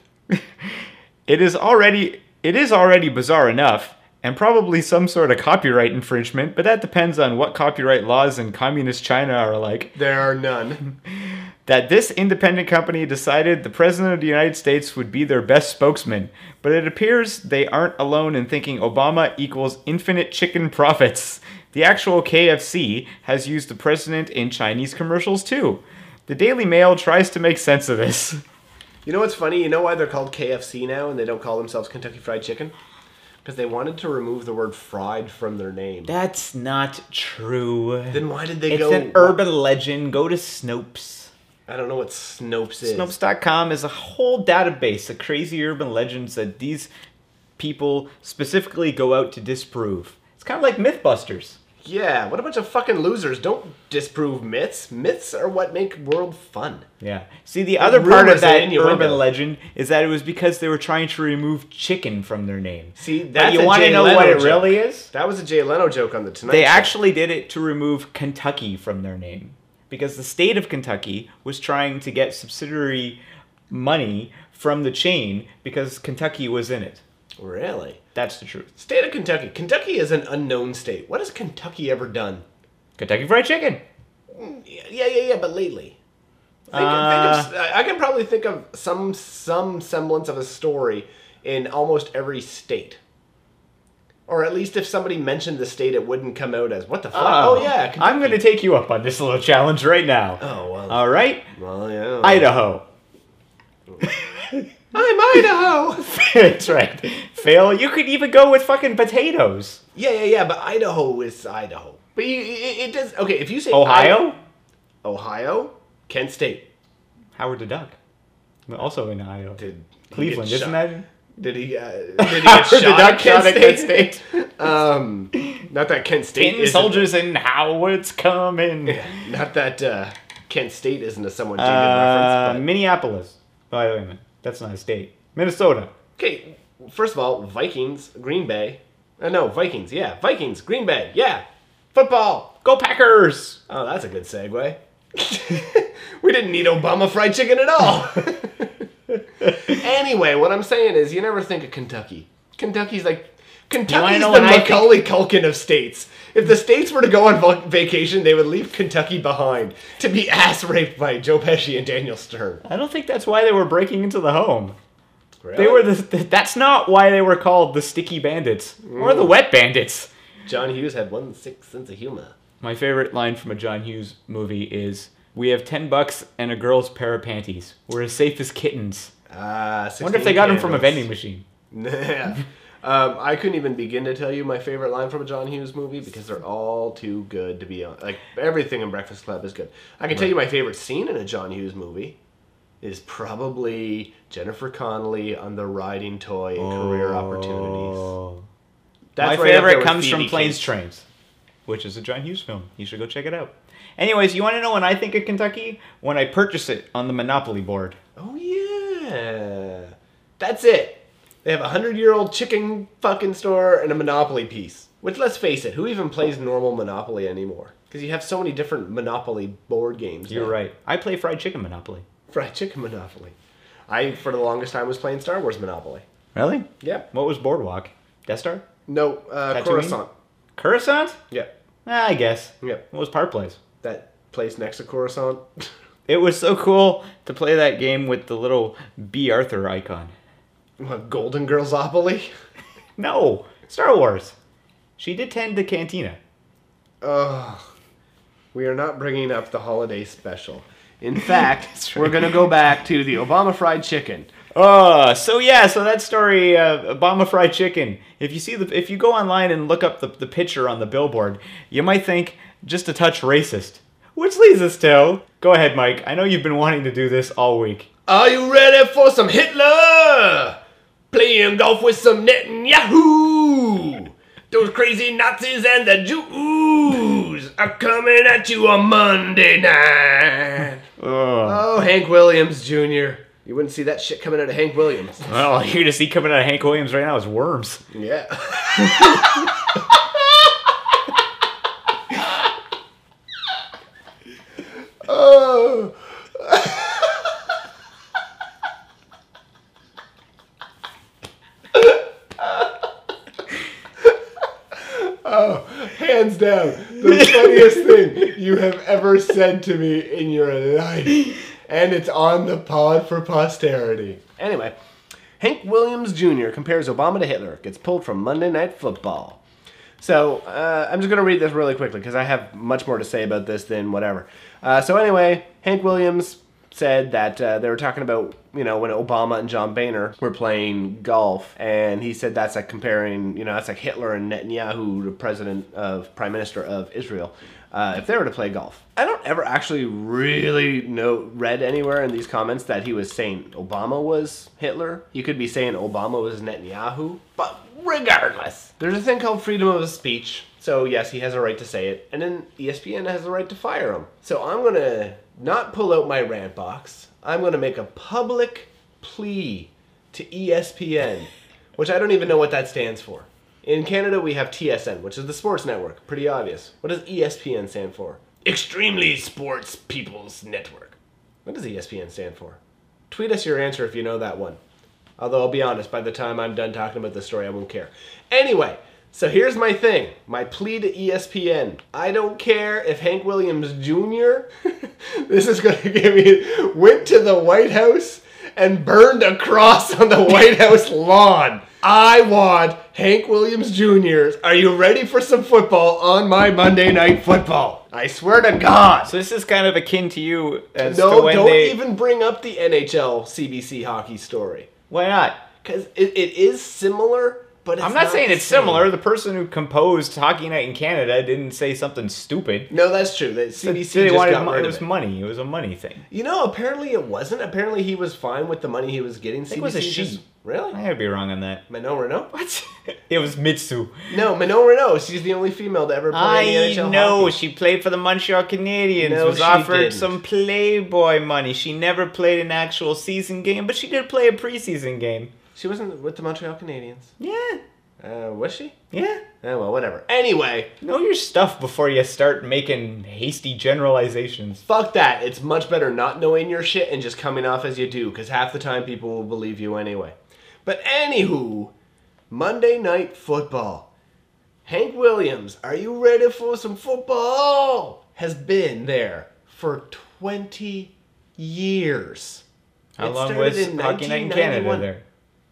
It is already bizarre enough, and probably some sort of copyright infringement, but that depends on what copyright laws in communist China are like. There are none. That this independent company decided the President of the United States would be their best spokesman, but it appears they aren't alone in thinking Obama equals infinite chicken profits. The actual KFC has used the president in Chinese commercials too. The Daily Mail tries to make sense of this. You know what's funny? You know why they're called KFC now and they don't call themselves Kentucky Fried Chicken? Because they wanted to remove the word fried from their name. That's not true. Then why did they It's go... an urban legend. Go to Snopes. I don't know what Snopes is. Snopes.com is a whole database of crazy urban legends that these people specifically go out to disprove. It's kind of like Mythbusters. Yeah, what a bunch of fucking losers. Don't disprove myths. Myths are what make world fun. Yeah. See, the other part of rumors that in your urban window. legend is that it was because they were trying to remove chicken from their name. See, But that's you a want to Jay know Leno what it joke. really is? That was a Jay Leno joke on the Tonight They Show. actually did it to remove Kentucky from their name. Because the state of Kentucky was trying to get subsidiary money from the chain because Kentucky was in it. Really? That's the truth. State of Kentucky. Kentucky is an unknown state. What has Kentucky ever done? Kentucky Fried Chicken. Yeah, but lately. I can probably think of some semblance of a story in almost every state. Or at least if somebody mentioned the state, it wouldn't come out as, what the fuck? Oh, yeah, Kentucky. I'm going to take you up on this little challenge right now. Oh, well. All right? Well, yeah. Idaho. I'm Idaho! That's right. Fail. You could even go with fucking potatoes. Yeah, but Idaho is Idaho. But it does... Okay, if you say... Ohio? Ohio? Kent State. Howard the Duck. Also in Ohio. Did he Cleveland, get isn't shot? that? Did he get Howard the shot Duck at Kent shot at Kent State? Not that Kent State Tin isn't... soldiers and Howard's coming. Not that Kent State isn't a somewhat dated reference, but... Minneapolis. Oh, wait a minute. That's not a state. Minnesota. Okay, first of all, Vikings, Green Bay. No, Vikings, yeah. Vikings, Green Bay, yeah. Football. Go Packers! Oh, that's a good segue. We didn't need Obama Fried Chicken at all. Anyway, what I'm saying is you never think of Kentucky. Kentucky's the Macaulay Culkin of states. If the states were to go on vacation, they would leave Kentucky behind to be ass raped by Joe Pesci and Daniel Stern. I don't think that's why they were breaking into the home. Really? They were that's not why they were called the Sticky Bandits or the Wet Bandits. John Hughes had one sick sense of humor. My favorite line from a John Hughes movie is, "We have $10 and a girl's pair of panties. We're as safe as kittens." I Wonder if they got them from a vending machine. Yeah. I couldn't even begin to tell you my favorite line from a John Hughes movie because they're all too good to be on. Like, everything in Breakfast Club is good. I can tell you my favorite scene in a John Hughes movie is probably Jennifer Connelly on the riding toy in Career Opportunities. That's My right up there favorite with comes Phoebe from Planes, Cates. Trains, which is a John Hughes film. You should go check it out. Anyways, you want to know when I think of Kentucky? When I purchase it on the Monopoly board. Oh, yeah. That's it. They have a 100-year-old chicken fucking store and a Monopoly piece. Which, let's face it, who even plays normal Monopoly anymore? Because you have so many different Monopoly board games. You're now. right. I play fried chicken Monopoly. Fried chicken Monopoly. I, for the longest time, was playing Star Wars Monopoly. Really? Yep. What was Boardwalk? Death Star? No, Tatooine? Coruscant. Coruscant? Yep. I guess. Yep. What was Park Place? That place next to Coruscant. It was so cool to play that game with the little B. Arthur icon. What, Golden Girlsopoly? No, Star Wars. She did tend the cantina. Ugh. We are not bringing up the holiday special. In fact, we're going to go back to the Obama Fried Chicken. So that story, Obama Fried Chicken. If you go online and look up the picture on the billboard, you might think just a touch racist. Which leads us to, go ahead, Mike. I know you've been wanting to do this all week. Are you ready for some Hitler? Playing golf with some Netanyahu. Those crazy Nazis and the Jews are coming at you on Monday night. Oh, Hank Williams Jr. You wouldn't see that shit coming out of Hank Williams. Well, all you're going to see coming out of Hank Williams right now is worms. Yeah. Oh. Oh, hands down, the funniest thing you have ever said to me in your life. And it's on the pod for posterity. Anyway, Hank Williams Jr. compares Obama to Hitler. Gets pulled from Monday Night Football. So, I'm just going to read this really quickly because I have much more to say about this than whatever. So anyway, Hank Williams said that they were talking about, when Obama and John Boehner were playing golf, and he said that's like comparing, that's like Hitler and Netanyahu, the Prime Minister of Israel, if they were to play golf. I don't ever actually really read anywhere in these comments that he was saying Obama was Hitler. He could be saying Obama was Netanyahu, but regardless, there's a thing called freedom of speech. So yes, he has a right to say it, and then ESPN has the right to fire him. So I'm going to not pull out my rant box. I'm going to make a public plea to ESPN, which I don't even know what that stands for. In Canada, we have TSN, which is the sports network. Pretty obvious. What does ESPN stand for? Extremely Sports People's Network. What does ESPN stand for? Tweet us your answer if you know that one. Although I'll be honest, by the time I'm done talking about this story, I won't care. Anyway, so here's my thing. My plea to ESPN. I don't care if Hank Williams Jr. this is going to give me... went to the White House and burned a cross on the White House lawn. I want Hank Williams Jr.'s Are you ready for some football on my Monday Night Football? I swear to God. So this is kind of akin to you as No, to when don't they... even bring up the NHL CBC hockey story. Why not? Because it is similar, but it's I'm not saying the it's same. similar. The person who composed Hockey Night in Canada didn't say something stupid. No, that's true. The CBC They just got rid it of was it. money. It was a money thing. Apparently it wasn't. Apparently he was fine with the money he was getting. I think it was a she. Really? I gotta be wrong on that. Manon Renault? What? It was Mitsu. No, Manon Renault. She's the only female to ever play in the NHL I know. hockey. She played for the Montreal Canadiens. No, was she offered didn't. some Playboy money. She never played an actual season game, but she did play a preseason game. She wasn't with the Montreal Canadiens. Yeah. Was she? Yeah. Oh, well, whatever. Anyway. Know your stuff before you start making hasty generalizations. Fuck that. It's much better not knowing your shit and just coming off as you do, because half the time people will believe you anyway. But anywho, Monday Night Football. Hank Williams, are you ready for some football? Has been there for 20 years. How It long started was in Hockey Night in Canada 1991. there?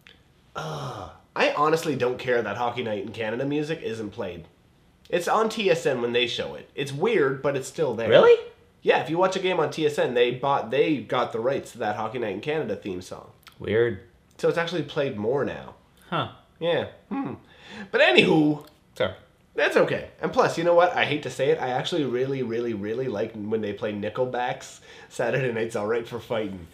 I honestly don't care that Hockey Night in Canada music isn't played. It's on TSN when they show it. It's weird, but it's still there. Really? Yeah, if you watch a game on TSN, they got the rights to that Hockey Night in Canada theme song. Weird. So it's actually played more now. Huh. Yeah. But anywho, Sorry. that's okay. And plus, you know what? I hate to say it, I actually really, really, really like when they play Nickelback's Saturday Night's Alright for Fighting.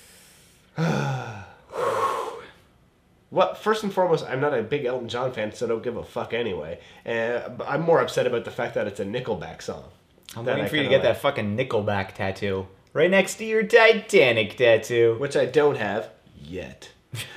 Well, first and foremost, I'm not a big Elton John fan, so I don't give a fuck anyway. But I'm more upset about the fact that it's a Nickelback song. I'm that waiting I for you to kinda get that fucking Nickelback tattoo. Right next to your Titanic tattoo. Which I don't have yet.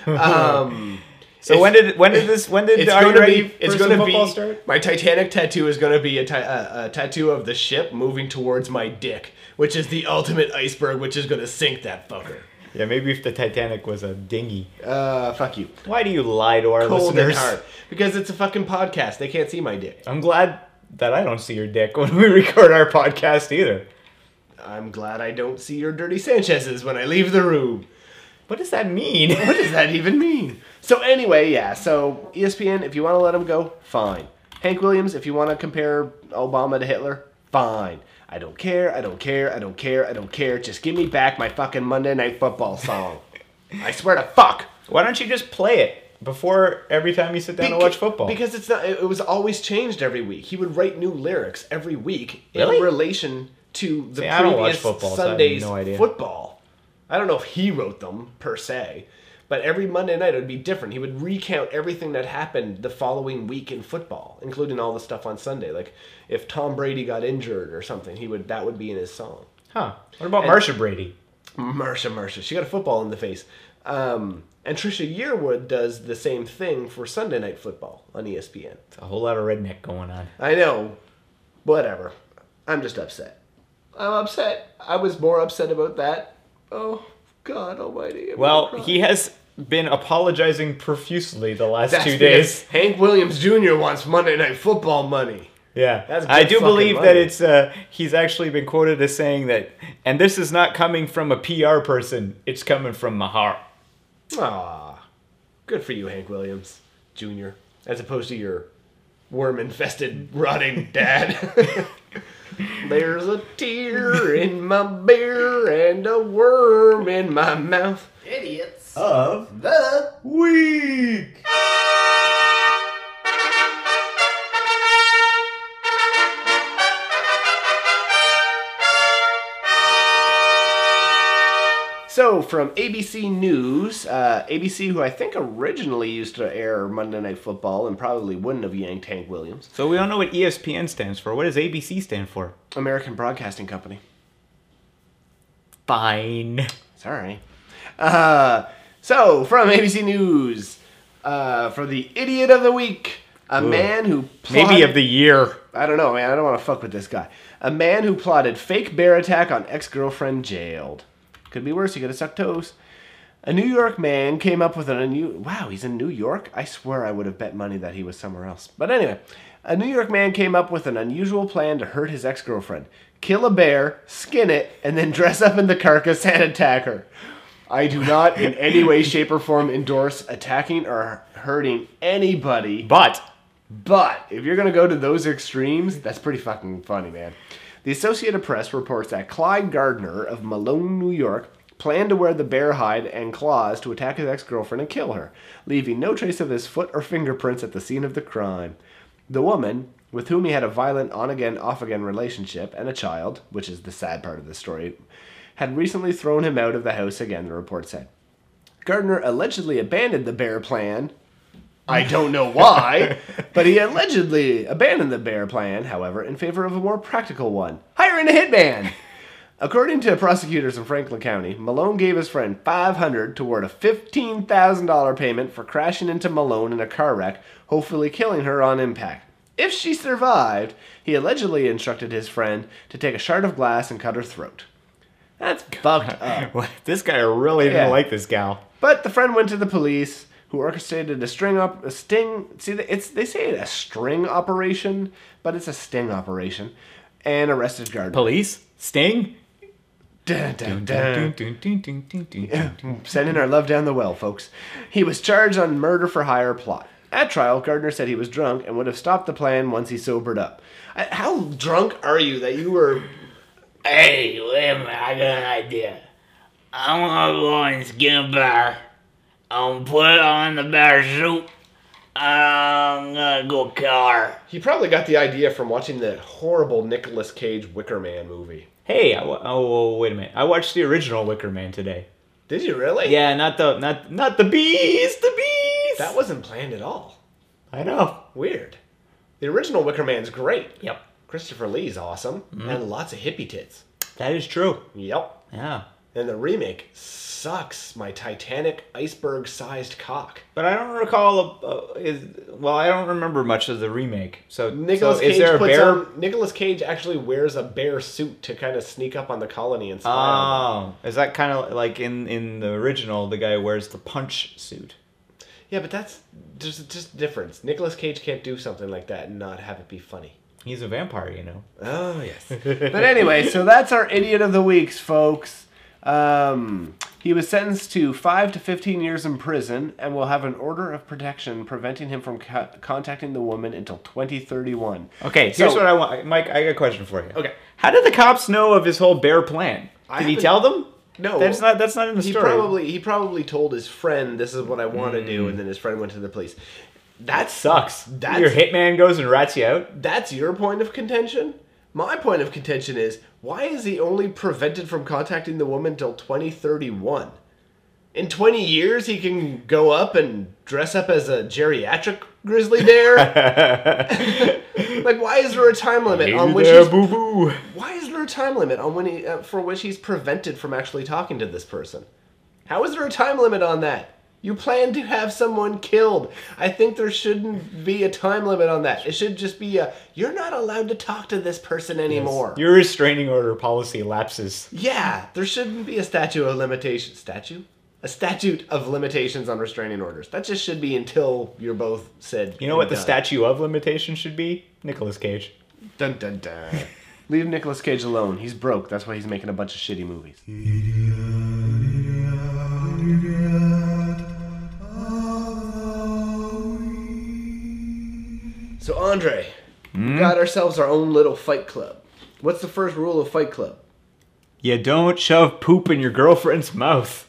So when did Are You Ready for it's Some gonna Football be start? my Titanic tattoo is gonna be a tattoo of the ship moving towards my dick, which is the ultimate iceberg, which is gonna sink that fucker. Yeah, maybe if the Titanic was a dinghy. Fuck you. Why do you lie to our Cold and listeners? hard. Because it's a fucking podcast. They can't see my dick. I'm glad that I don't see your dick when we record our podcast either. I'm glad I don't see your dirty Sanchez's when I leave the room. What does that mean? What does that even mean? So anyway, yeah. So ESPN, if you want to let him go, fine. Hank Williams, if you want to compare Obama to Hitler, fine. I don't care, I don't care, I don't care, I don't care. Just give me back my fucking Monday Night Football song. I swear to fuck. Why don't you just play it before every time you sit down to watch football? Because it's not. It was always changed every week. He would write new lyrics every week Really? in relation to the See, I don't watch previous football, so I have Sunday's no idea. football. I don't know if he wrote them per se, But every Monday night it would be different. He would recount everything that happened the following week in football, including all the stuff on Sunday. Like if Tom Brady got injured or something, that would be in his song. Huh. What about Marsha Brady? Marsha. She got a football in the face. And Trisha Yearwood does the same thing for Sunday Night Football on ESPN. It's a whole lot of redneck going on. I know. Whatever. I'm just upset. I'm upset. I was more upset about that. Oh, God almighty. Well, he has been apologizing profusely the last That's 2 days. because Hank Williams Jr. wants Monday Night Football money. Yeah, That's I good do fucking believe money. that it's he's actually been quoted as saying that, and this is not coming from a PR person, it's coming from my heart. Ah, good for you, Hank Williams Jr., as opposed to your worm-infested, rotting dad. There's a tear in my beer and a worm in my mouth. Idiots Of the week. So, from ABC News, ABC, who I think originally used to air Monday Night Football and probably wouldn't have yanked Hank Williams. So we don't know what ESPN stands for. What does ABC stand for? American Broadcasting Company. Fine. Sorry. So, from ABC News, for the Idiot of the Week, a man who Maybe of the year. I don't know, man. I don't want to fuck with this guy. A man who plotted fake bear attack on ex-girlfriend jailed. Could be worse. You gotta suck toes. A New York man came up with Wow, he's in New York? I swear I would have bet money that he was somewhere else. But anyway, a New York man came up with an unusual plan to hurt his ex-girlfriend. Kill a bear, skin it, and then dress up in the carcass and attack her. I do not in any way, shape, or form endorse attacking or hurting anybody. But If you're going to go to those extremes, that's pretty fucking funny, man. The Associated Press reports that Clyde Gardner of Malone, New York, planned to wear the bear hide and claws to attack his ex-girlfriend and kill her, leaving no trace of his foot or fingerprints at the scene of the crime. The woman, with whom he had a violent on-again, off-again relationship and a child, which is the sad part of the story, had recently thrown him out of the house again, the report said. Gardner allegedly abandoned the bear plan. I don't know why, but he allegedly abandoned the bear plan, however, in favor of a more practical one, hiring a hitman. According to prosecutors in Franklin County, Malone gave his friend $500 toward a $15,000 payment for crashing into Malone in a car wreck, hopefully killing her on impact. If she survived, he allegedly instructed his friend to take a shard of glass and cut her throat. That's fucked up. this guy really didn't Yeah. like this gal. But the friend went to the police, who orchestrated they say it a string operation, but it's a sting operation, and arrested Gardner. Police? Sting? Dun, dun, Dun, dun. dun, dun, dun, dun, dun, dun. Sending our love down the well, folks. He was charged on murder for hire plot. At trial, Gardner said he was drunk and would have stopped the plan once he sobered up. How drunk are you that you were... Hey, wait a minute, I got an idea. I'm gonna go and skin a bear. I'm gonna put on the bear suit. I'm gonna go kill her. He probably got the idea from watching the horrible Nicolas Cage Wicker Man movie. Hey, wait a minute. I watched the original Wicker Man today. Did you really? Yeah, not the bees, the bees. That wasn't planned at all. I know. Weird. The original Wicker Man's great. Yep. Christopher Lee's awesome. And lots of hippie tits. That is true. Yep. Yeah. And the remake sucks my Titanic iceberg-sized cock. But I don't recall I don't remember much of the remake. So Nicolas is there a bear? Nicolas Cage actually wears a bear suit to kind of sneak up on the colony and spy on them. Oh, is that kind of like in the original? The guy wears the punch suit. Yeah, but there's just a difference. Nicolas Cage can't do something like that and not have it be funny. He's a vampire, you know. Oh, yes. But anyway, so that's our Idiot of the Weeks, folks. He was sentenced to 5 to 15 years in prison and will have an order of protection preventing him from contacting the woman until 2031. Okay, here's So- what I want. Mike, I got a question for you. Okay. How did the cops know of his whole bear plan? Did he haven't- tell them? No. That's not in the story. He probably told his friend, this is what I want to do, and then his friend went to the police. That sucks. That's- Your hitman goes and rats you out. That's your point of contention? My point of contention is, why is he only prevented from contacting the woman till 2031? In 20 years, he can go up and dress up as a geriatric grizzly bear. Like, why is there a time limit on which he's... boo-boo. Why is there a time limit on when he, for which he's prevented from actually talking to this person? How is there a time limit on that? You plan to have someone killed. I think there shouldn't be a time limit on that. It should just be you're not allowed to talk to this person anymore. Your restraining order policy lapses. Yeah, there shouldn't be a statute of limitations. Statute? A statute of limitations on restraining orders. That just should be until you're both said. You know what the done. statute of limitation should be? Nicolas Cage. Dun dun dun. Leave Nicolas Cage alone. He's broke. That's why he's making a bunch of shitty movies. So Andre, we got ourselves our own little fight club. What's the first rule of Fight Club? You don't shove poop in your girlfriend's mouth.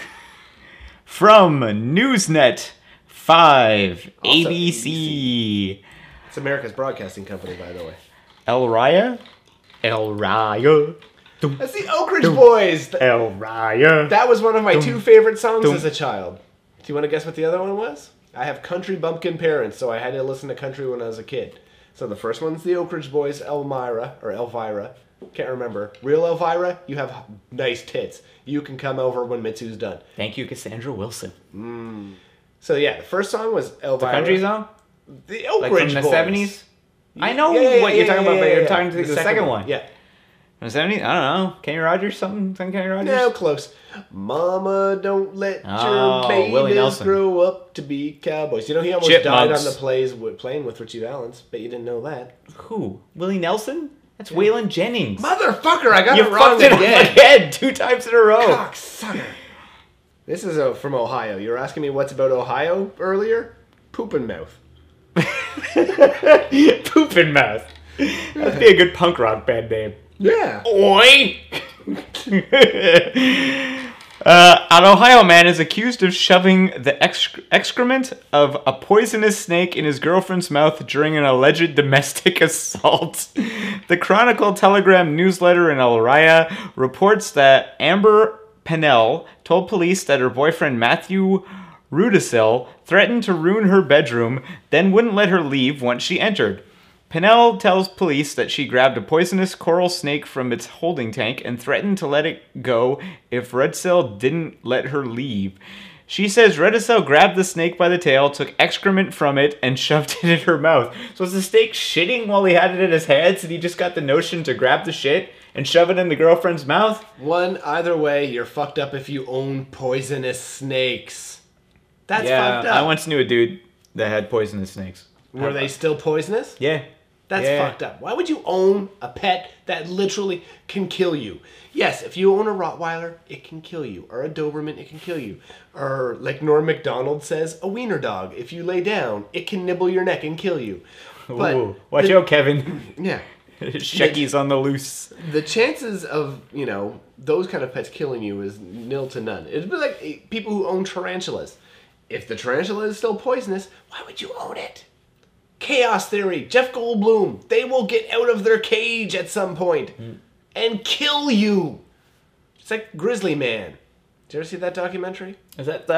From Newsnet 5 Also ABC. It's America's Broadcasting Company, by the way. El Raya? El Raya. That's the Oak Ridge Boys. El Raya. That was one of my two favorite songs Dum. as a child. Do you want to guess what the other one was? I have country bumpkin parents, so I had to listen to country when I was a kid. So the first one's the Oak Ridge Boys, Elvira. Can't remember. Real Elvira, you have nice tits. You can come over when Mitsu's done. Thank you, Cassandra Wilson. So yeah, the first song was Elvira. The country song? The Oak Like Ridge from the Boys. 70s? I know Yeah, what you're talking about, but yeah, you're talking to the second one. Yeah. From the 70s? I don't know. Kenny Rogers? Something Kenny Rogers? No, close. Mama, don't let Oh, your Willie babies Nelson. grow up to be cowboys. You know, he almost Chipmunks. died on the plays playing with Richie Valens. Bet you didn't know that. Who? Willie Nelson? That's Waylon Jennings. Motherfucker, I got You it wrong fucked it up again. again 2 times in a row. Cocksucker. This is from Ohio. You were asking me what's about Ohio earlier? Poopin' mouth. Poopin' Mouth. That'd be a good punk rock band name. Yeah. Oi! An Ohio man is accused of shoving the excrement of a poisonous snake in his girlfriend's mouth during an alleged domestic assault. The Chronicle Telegram newsletter in El Raya reports that Amber Pennell told police that her boyfriend Matthew Rudisil threatened to ruin her bedroom, then wouldn't let her leave once she entered. Pennell tells police that she grabbed a poisonous coral snake from its holding tank and threatened to let it go if Rudisil didn't let her leave. She says Rudisil grabbed the snake by the tail, took excrement from it, and shoved it in her mouth. So was the snake shitting while he had it in his hands, and he just got the notion to grab the shit and shove it in the girlfriend's mouth? Either way, you're fucked up if you own poisonous snakes. That's Yeah, fucked up. I once knew a dude that had poisonous snakes. Were they still poisonous? Yeah. That's Yeah. fucked up. Why would you own a pet that literally can kill you? Yes, if you own a Rottweiler, it can kill you. Or a Doberman, it can kill you. Or, like Norm MacDonald says, a wiener dog. If you lay down, it can nibble your neck and kill you. But Ooh, watch out, Kevin. Yeah. Shecky's on the loose. The chances of, those kind of pets killing you is nil to none. It'd be like people who own tarantulas. If the tarantula is still poisonous, why would you own it? Chaos Theory, Jeff Goldblum, they will get out of their cage at some point and kill you. It's like Grizzly Man. Did you ever see that documentary? Is that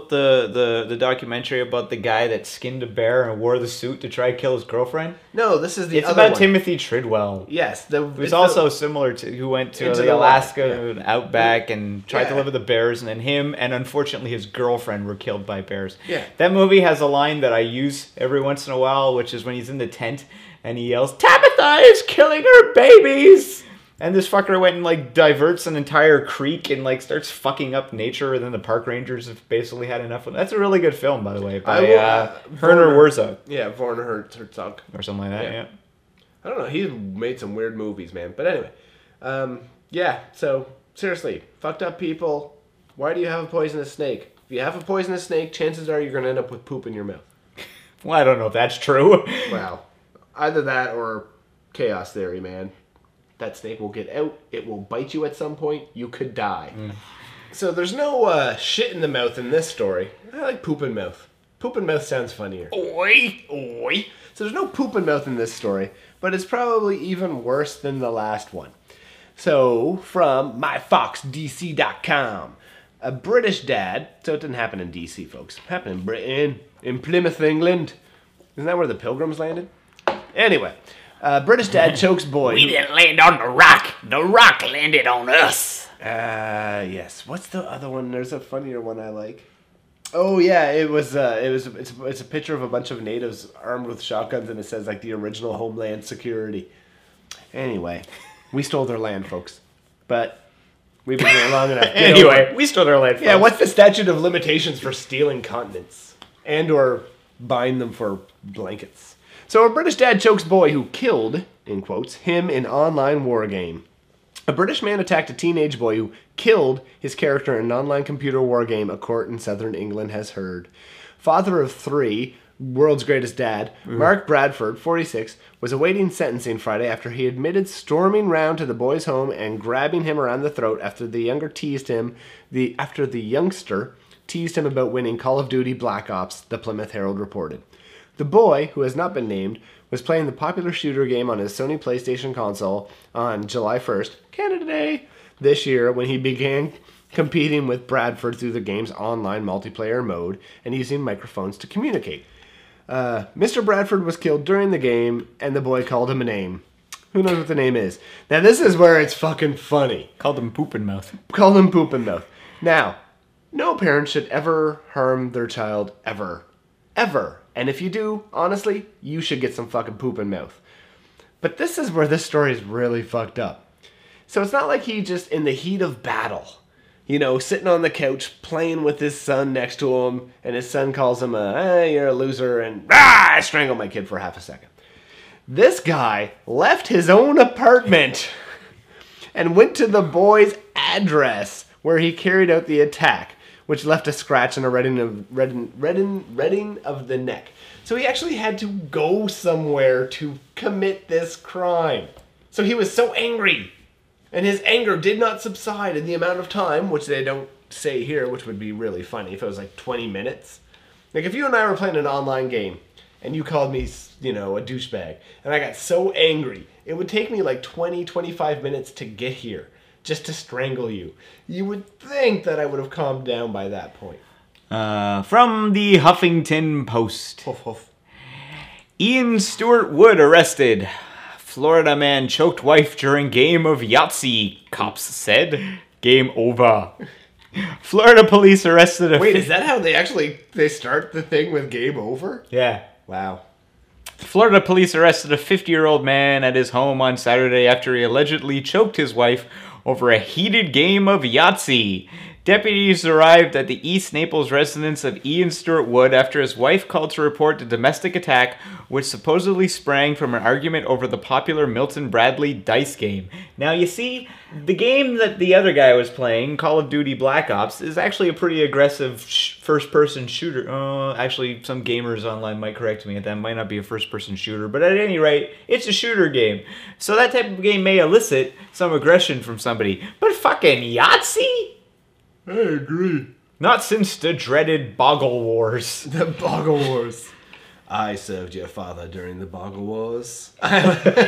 the documentary about the guy that skinned a bear and wore the suit to try to kill his girlfriend? No, this is the It's other about one. Timothy Treadwell. Yes. Who's also similar to who went to Into the the Alaska wild, outback and tried to Yeah. live with the bears, and then him and unfortunately his girlfriend were killed by bears. Yeah. That movie has a line that I use every once in a while, which is when he's in the tent and he yells, "Tabitha is killing her babies!" And this fucker went and diverts an entire creek and starts fucking up nature, and then the park rangers have basically had enough of it. That's a really good film, by the way, by Werner Herzog Yeah, Werner Herzog. or something like that. Yeah. I don't know. He's made some weird movies, man. But anyway, yeah. So seriously, fucked up people. Why do you have a poisonous snake? If you have a poisonous snake, chances are you're gonna end up with poop in your mouth. Well, I don't know if that's true. Wow. Either that or Chaos Theory, man. That snake will get out. It will bite you at some point. You could die. So there's no shit in the mouth in this story. I like poop in mouth. Poop in mouth sounds funnier. Oi! Oi. So there's no poop in mouth in this story, but it's probably even worse than the last one. So from myfoxdc.com, A British dad, so it didn't happen in DC, folks. It happened in Britain, in Plymouth, England. Isn't that where the Pilgrims landed? Anyway, British dad chokes boy. We didn't land on the rock. The rock landed on us. Yes. What's the other one? There's a funnier one I like. Oh yeah, it's a picture of a bunch of natives armed with shotguns, and it says like the original Homeland Security. Anyway, we stole their land, folks. But we've been here long enough. Anyway, we stole their land. Yeah, folks. what's the statute of limitations for stealing continents? And or buying them for blankets? So a British dad chokes boy who killed, in quotes, him in online war game. A British man attacked a teenage boy who killed his character in an online computer war game, a court in southern England has heard. Father of three, world's greatest dad, Mark Bradford, 46, was awaiting sentencing Friday after he admitted storming round to the boy's home and grabbing him around the throat after the youngster teased him about winning Call of Duty Black Ops, the Plymouth Herald reported. The boy, who has not been named, was playing the popular shooter game on his Sony PlayStation console on July 1st, Canada Day, this year when he began competing with Bradford through the game's online multiplayer mode and using microphones to communicate. Mr. Bradford was killed during the game, and the boy called him a name. Who knows what the name is? Now, this is where it's fucking funny. Called him Poopin' Mouth. Called him Poopin' Mouth. Now, no parent should ever harm their child, ever. Ever. And if you do, honestly, you should get some fucking poopin' mouth. But this is where this story is really fucked up. So it's not like he just in the heat of battle, sitting on the couch playing with his son next to him, and his son calls him you're a loser, and I strangled my kid for half a second. This guy left his own apartment and went to the boy's address where he carried out the attack, which left a scratch and a reddening of the neck. So he actually had to go somewhere to commit this crime. So he was so angry, and his anger did not subside in the amount of time, which they don't say here, which would be really funny if it was like 20 minutes. Like if you and I were playing an online game, and you called me, a douchebag, and I got so angry, it would take me like 20, 25 minutes to get here. Just to strangle you. You would think that I would have calmed down by that point. From the Huffington Post. Huff, huff. Ian Stewart Wood arrested. Florida man choked wife during game of Yahtzee, cops said. Game over. Florida police arrested a... Wait, is that how they start the thing with game over? Yeah. Wow. Florida police arrested a 50-year-old man at his home on Saturday after he allegedly choked his wife over a heated game of Yahtzee. Deputies arrived at the East Naples residence of Ian Stewart Wood after his wife called to report the domestic attack, which supposedly sprang from an argument over the popular Milton Bradley dice game. Now, you see, the game that the other guy was playing, Call of Duty Black Ops, is actually a pretty aggressive first-person shooter. Actually, some gamers online might correct me. That might not be a first-person shooter, but at any rate, it's a shooter game. So that type of game may elicit some aggression from somebody. But fucking Yahtzee? I agree. Not since the dreaded Boggle Wars. The Boggle Wars. I served your father during the Boggle Wars. My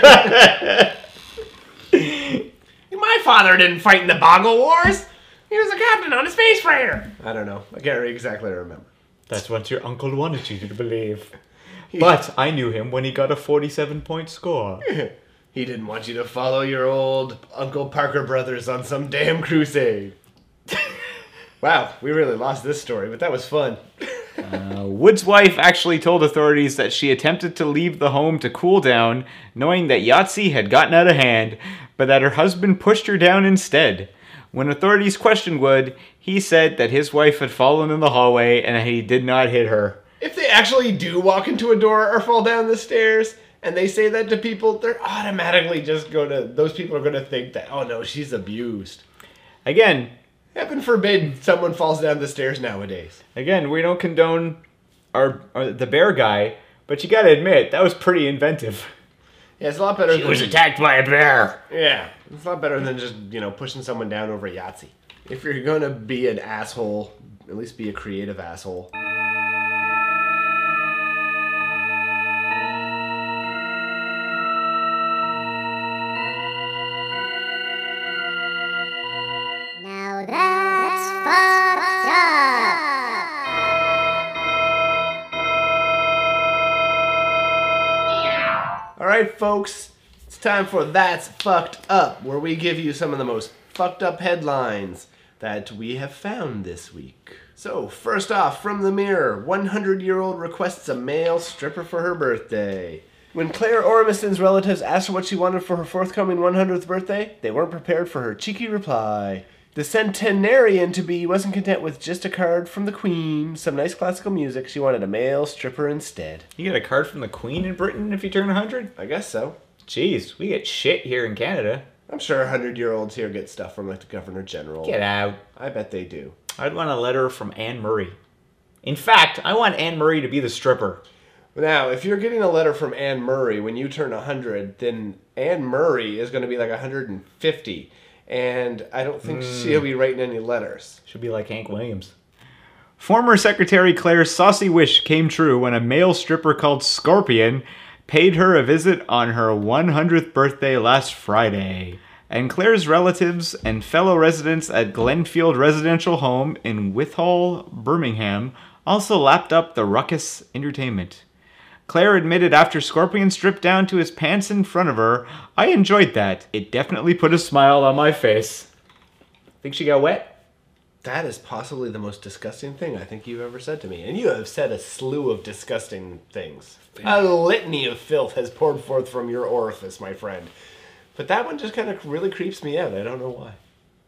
father didn't fight in the Boggle Wars. He was a captain on a space freighter. I don't know. I can't exactly remember. That's what your uncle wanted you to believe. But I knew him when he got a 47-point score. He didn't want you to follow your old Uncle Parker Brothers on some damn crusade. Wow, we really lost this story, but that was fun. Wood's wife actually told authorities that she attempted to leave the home to cool down, knowing that Yahtzee had gotten out of hand, but that her husband pushed her down instead. When authorities questioned Wood, he said that his wife had fallen in the hallway and that he did not hit her. If they actually do walk into a door or fall down the stairs, and they say that to people, they're automatically those people are going to think that, oh no, she's abused. Again, heaven forbid someone falls down the stairs nowadays. Again, we don't condone the bear guy, but you gotta admit, that was pretty inventive. Yeah, it's a lot better She was attacked by a bear. Yeah, it's a lot better than just, pushing someone down over Yahtzee. If you're gonna be an asshole, at least be a creative asshole. Now that's fun. All right, folks, it's time for That's Fucked Up, where we give you some of the most fucked up headlines that we have found this week. So, first off, from the Mirror, 100-year-old requests a male stripper for her birthday. When Claire Ormiston's relatives asked her what she wanted for her forthcoming 100th birthday, they weren't prepared for her cheeky reply. The centenarian-to-be wasn't content with just a card from the Queen, some nice classical music. She wanted a male stripper instead. You get a card from the Queen in Britain if you turn 100? I guess so. Jeez, we get shit here in Canada. I'm sure 100-year-olds here get stuff from like the Governor General. Get out. I bet they do. I'd want a letter from Anne Murray. In fact, I want Anne Murray to be the stripper. Now, if you're getting a letter from Anne Murray when you turn 100, then Anne Murray is going to be like 150. And I don't think she'll be writing any letters. Should be like Hank Williams. Former Secretary Claire's saucy wish came true when a male stripper called Scorpion paid her a visit on her 100th birthday last Friday. And Claire's relatives and fellow residents at Glenfield Residential Home in Withall, Birmingham, also lapped up the ruckus entertainment. Claire admitted after Scorpion stripped down to his pants in front of her, "I enjoyed that. It definitely put a smile on my face." Think she got wet? That is possibly the most disgusting thing I think you've ever said to me. And you have said a slew of disgusting things. A litany of filth has poured forth from your orifice, my friend. But that one just kind of really creeps me out. I don't know why.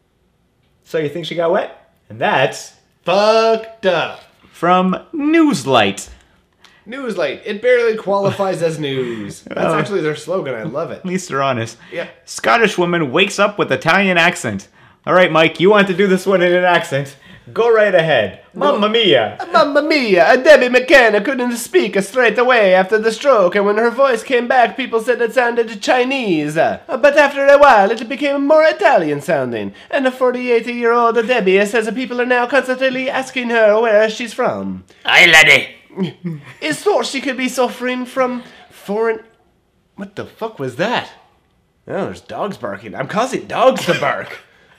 So you think she got wet? And that's Fucked up. from Newslight. Newslight. It barely qualifies as news. That's actually their slogan. I love it. At least they're honest. Yeah. Scottish woman wakes up with Italian accent. All right, Mike, you want to do this one in an accent? Go right ahead. Mamma mia. Mamma mia, Debbie McKenna couldn't speak straight away after the stroke, and when her voice came back, people said it sounded Chinese. But after a while, it became more Italian sounding, and the 48-year-old Debbie says people are now constantly asking her where she's from. Aye, laddie. It's thought she could be suffering from foreign... What the fuck was that? Oh, there's dogs barking. I'm causing dogs to bark.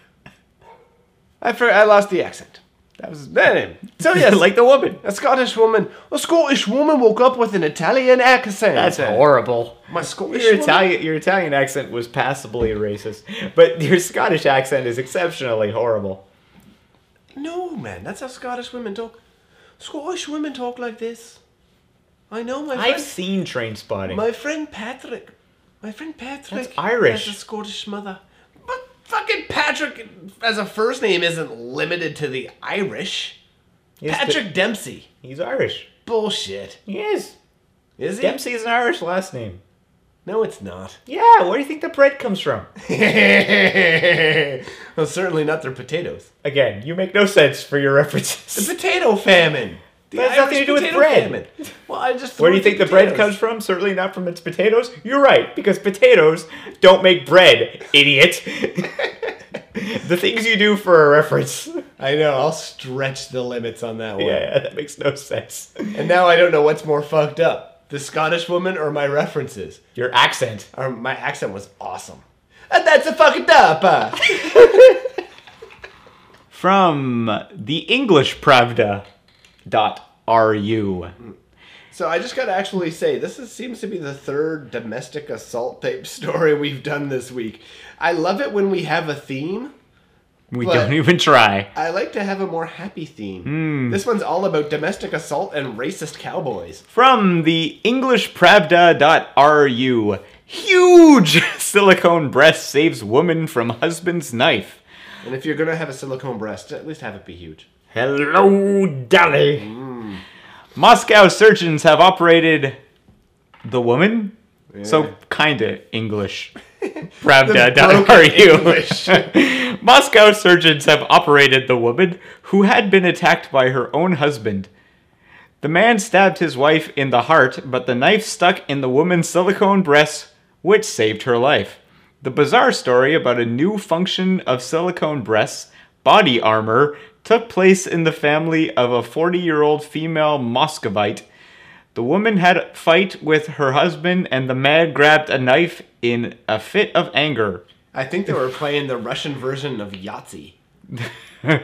I lost the accent. That was... So yes, Like the woman. A Scottish woman woke up with an Italian accent. That's horrible. My Scottish Your woman? Your Italian accent was passably racist, but your Scottish accent is exceptionally horrible. No, man, that's how Scottish women talk. Scottish women talk like this. I know, my friend. I've seen Train Spotting. My friend Patrick. That's Irish. Has a Scottish mother. But fucking Patrick as a first name isn't limited to the Irish. Patrick Dempsey. He's Irish. Bullshit. He is. Is he? Dempsey is an Irish last name. No, it's not. Yeah, where do you think the bread comes from? Well, certainly not their potatoes. Again, you make no sense for your The references. potato famine. The That has nothing to do with potato bread. famine. Well, I just Where do you think the bread comes from? Certainly not from its potatoes. You're right, because potatoes don't make bread, idiot. The things you do for a reference. I know, I'll stretch the limits on that one. Yeah, that makes no sense. And now I don't know what's more fucked up. The Scottish woman or my references? Your accent. My accent was awesome. And that's a fucked up. From the English Pravda.ru. So I just gotta actually say, seems to be the third domestic assault type story we've done this week. I love it when we have a theme. We But- don't even try. I like to have a more happy theme. This one's all about domestic assault and racist cowboys. From the English Pravda.ru. Huge silicone breast saves woman from husband's knife. And if you're gonna have a silicone breast, at least have it be huge. Hello, Dolly. Moscow surgeons have operated the woman? So kinda English. Pravda.ru. Moscow surgeons have operated the woman who had been attacked by her own husband. The man stabbed his wife in the heart, but the knife stuck in the woman's silicone breast, which saved her life. The bizarre story about a new function of silicone breasts, body armor, took place in the family of a 40-year-old female Moscovite. The woman had a fight with her husband, and the man grabbed a knife in a fit of anger. I think they were playing the Russian version of Yahtzee.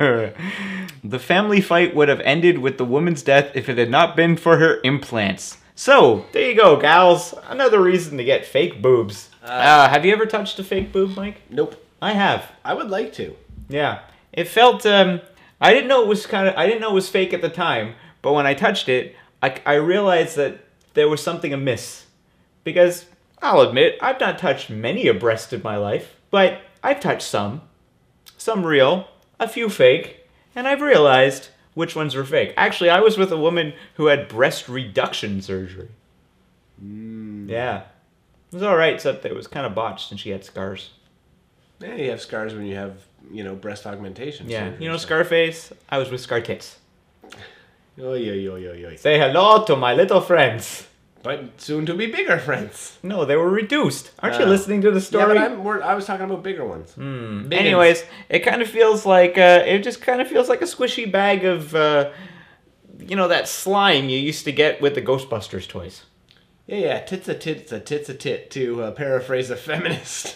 The family fight would have ended with the woman's death if it had not been for her implants. So, there you go, gals. Another reason to get fake boobs. Have you ever touched a fake boob, Mike? Nope. I have. I would like to. Yeah. It felt, I didn't know it was fake at the time, but when I touched it, I realized that there was something amiss. Because, I'll admit, I've not touched many a breast in my life, but I've touched some. Some real, a few fake, and I've realized which ones were fake. Actually, I was with a woman who had breast reduction surgery. Yeah. It was alright, except that it was kind of botched and she had scars. Yeah, you have scars when you have, breast augmentation. Yeah, surgery, so. Scarface, I was with Scar Tits. Oy. Say hello to my little friends. But soon to be bigger friends. No, they were reduced. Aren't you listening to the story? Yeah, but I was talking about bigger ones. Big Anyways, it kind of feels like, it just kind of feels like a squishy bag of, that slime you used to get with the Ghostbusters toys. Yeah, tit's a tit, to paraphrase a feminist.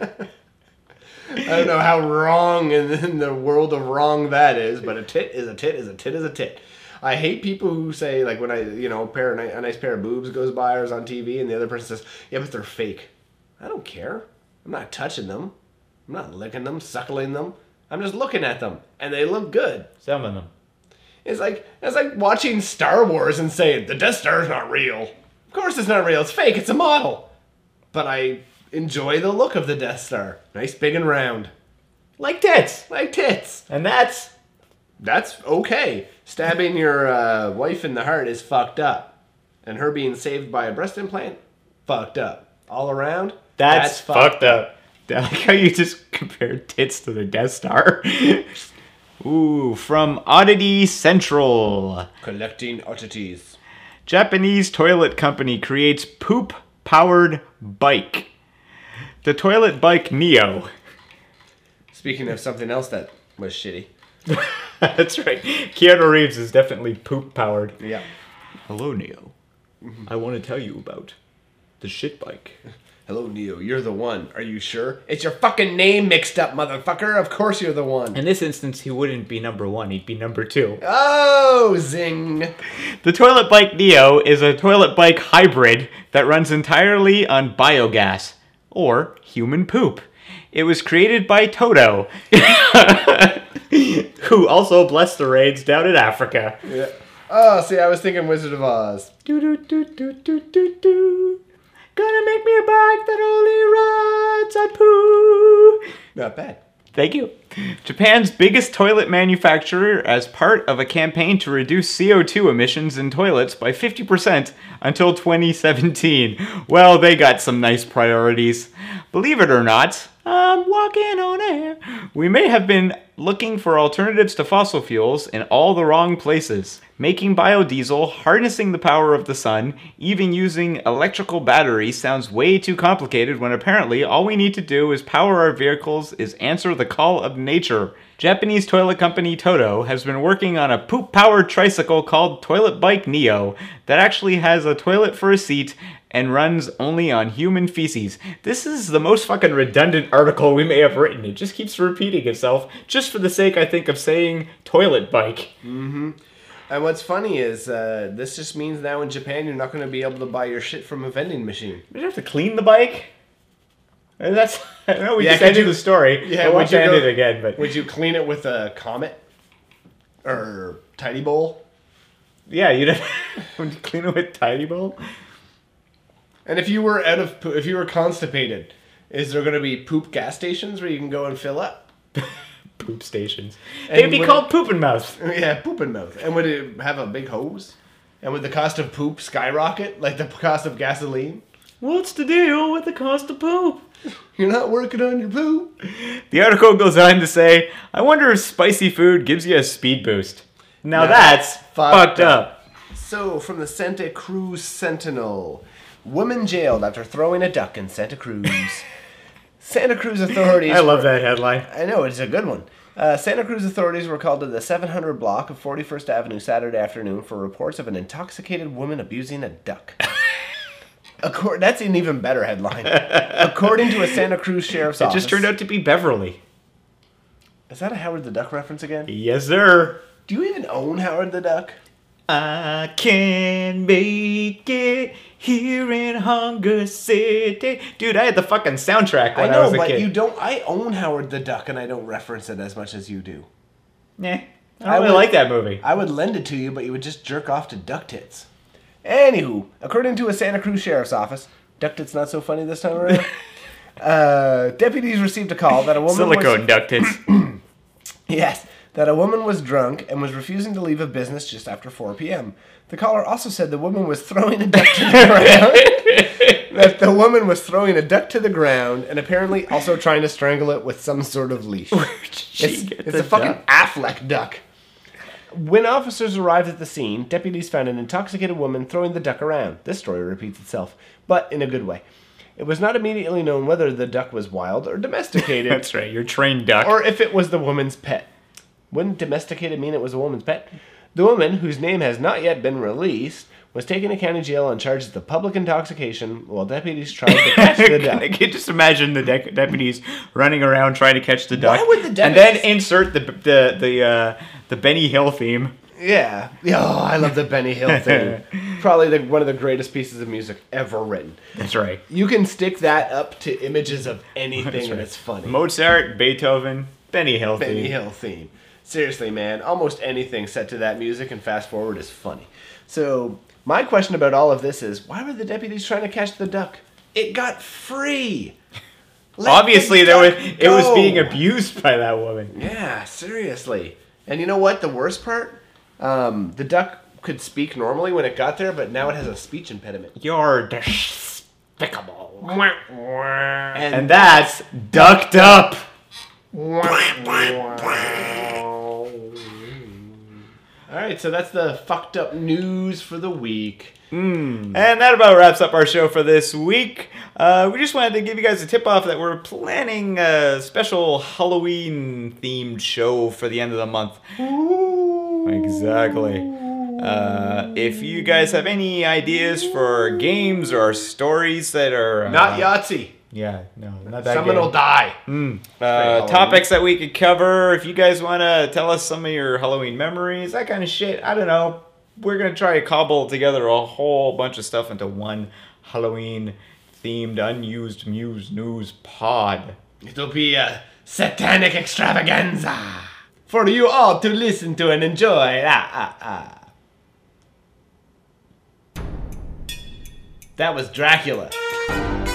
I don't know how wrong in the world of wrong that is, but a tit is a tit is a tit is a tit. I hate people who say, like, when a nice pair of boobs goes by or is on TV and the other person says, yeah, but they're fake. I don't care. I'm not touching them. I'm not licking them, suckling them. I'm just looking at them, and they look good. Some of them. It's like watching Star Wars and saying, the Death Star is not real. Of course it's not real. It's fake. It's a model. But I enjoy the look of the Death Star. Nice, big, and round. Like tits. Like tits. And that's okay. Stabbing your wife in the heart is fucked up. And her being saved by a breast implant? Fucked up. All around? That's fucked up. I like how you just compared tits to the Death Star. Ooh, from Oddity Central. Collecting oddities. Japanese toilet company creates poop-powered bike. The toilet bike Neo. Speaking of something else that was shitty. That's right. Keanu Reeves is definitely poop-powered. Yeah. Hello, Neo. I want to tell you about the shit bike. Hello, Neo. You're the one. Are you sure? It's your fucking name mixed up, motherfucker. Of course you're the one. In this instance, he wouldn't be number 1. He'd be number 2. Oh, zing. The toilet bike Neo is a toilet bike hybrid that runs entirely on biogas, or human poop. It was created by Toto, who also blessed the raids down in Africa. Yeah. Oh, see, I was thinking Wizard of Oz. Do do do do do do do. Gonna make me a bike that only rides on poo. Not bad. Thank you. Japan's biggest toilet manufacturer as part of a campaign to reduce CO2 emissions in toilets by 50% until 2017. Well, they got some nice priorities. Believe it or not, I'm walking on air. We may have been looking for alternatives to fossil fuels in all the wrong places. Making biodiesel, harnessing the power of the sun, even using electrical batteries sounds way too complicated when apparently all we need to do is power our vehicles is answer the call of nature. Japanese toilet company Toto has been working on a poop-powered tricycle called Toilet Bike Neo that actually has a toilet for a seat and runs only on human feces. This is the most fucking redundant article we may have written. It just keeps repeating itself, just for the sake, I think, of saying toilet bike. Mm-hmm. And what's funny is this just means now in Japan you're not going to be able to buy your shit from a vending machine. Did you have to clean the bike? And that's, I know we just could ended you- the story. Yeah, I would won't you end go- it again, but Would you clean it with a Comet? Or Tidy Bowl? yeah, you'd have would you clean it with Tidy Bowl. And if you were if you were constipated, is there going to be poop gas stations where you can go and fill up? Poop stations. And They'd be would called poopin' mouth. Yeah, pooping mouth. And would it have a big hose? And would the cost of poop skyrocket like the cost of gasoline? What's the deal with the cost of poop? You're not working on your poop. The article goes on to say, I wonder if spicy food gives you a speed boost. Now that's fucked up. So, from the Santa Cruz Sentinel. Woman jailed after throwing a duck in Santa Cruz. Santa Cruz authorities... I love that headline. I know, it's a good one. Santa Cruz authorities were called to the 700 block of 41st Avenue Saturday afternoon for reports of an intoxicated woman abusing a duck. That's an even better headline. According to a Santa Cruz sheriff's It office... just turned out to be Beverly. Is that a Howard the Duck reference again? Yes, sir. Do you even own Howard the Duck? I can be kick it here in Hunger City. Dude, I had the fucking soundtrack I when I, know, was a but kid. you don't. I own Howard the Duck, and I don't reference it as much as you do. Nah, I I don't really would- like that movie. I would lend it to you, but you would just jerk off to duck tits. Anywho, according to a Santa Cruz sheriff's office, duck tits not so funny this time around. Deputies received a call that a woman Silicone duct tits. Yes, that a woman was drunk and was refusing to leave a business just after 4 p.m. The caller also said the woman was throwing a duck to the ground. That the woman was throwing a duck to the ground and apparently also trying to strangle it with some sort of leash. It's a fucking Affleck duck. When officers arrived at the scene, deputies found an intoxicated woman throwing the duck around. This story repeats itself, but in a good way. It was not immediately known whether the duck was wild or domesticated. That's right, your trained duck. Or if it was the woman's pet. Wouldn't domesticated mean it was a woman's pet? The woman, whose name has not yet been released, was taken to county jail on charges of public intoxication while deputies tried to catch the duck. I can just imagine the deputies running around trying to catch the duck. Why would the And then insert the Benny Hill theme. Yeah. Oh, I love the Benny Hill thing. Probably one of the greatest pieces of music ever written. That's right. You can stick that up to images of anything and it's funny. Mozart, Beethoven, Benny Hill theme. Benny Hill theme. Seriously, man, almost anything set to that music and fast forward is funny. So, my question about all of this is, why were the deputies trying to catch the duck? It got free. Let Obviously, the duck it was go. being abused by that woman. Yeah, seriously. And you know what? The worst part? The duck could speak normally when it got there, but now it has a speech impediment. You're despicable. And And that's ducked up. Alright, so that's the fucked up news for the week. And that about wraps up our show for this week. We just wanted to give you guys a tip off that we're planning a special Halloween themed show for the end of the month. Exactly. If you guys have any ideas for games or stories that are Not Yahtzee. yeah, no, not that Someone game. will die. Topics that we could cover. If you guys want to tell us some of your Halloween memories, that kind of shit, I don't know. We're going to try to cobble together a whole bunch of stuff into one Halloween-themed, unused Muse News pod. It'll be a satanic extravaganza for you all to listen to and enjoy. That was Dracula.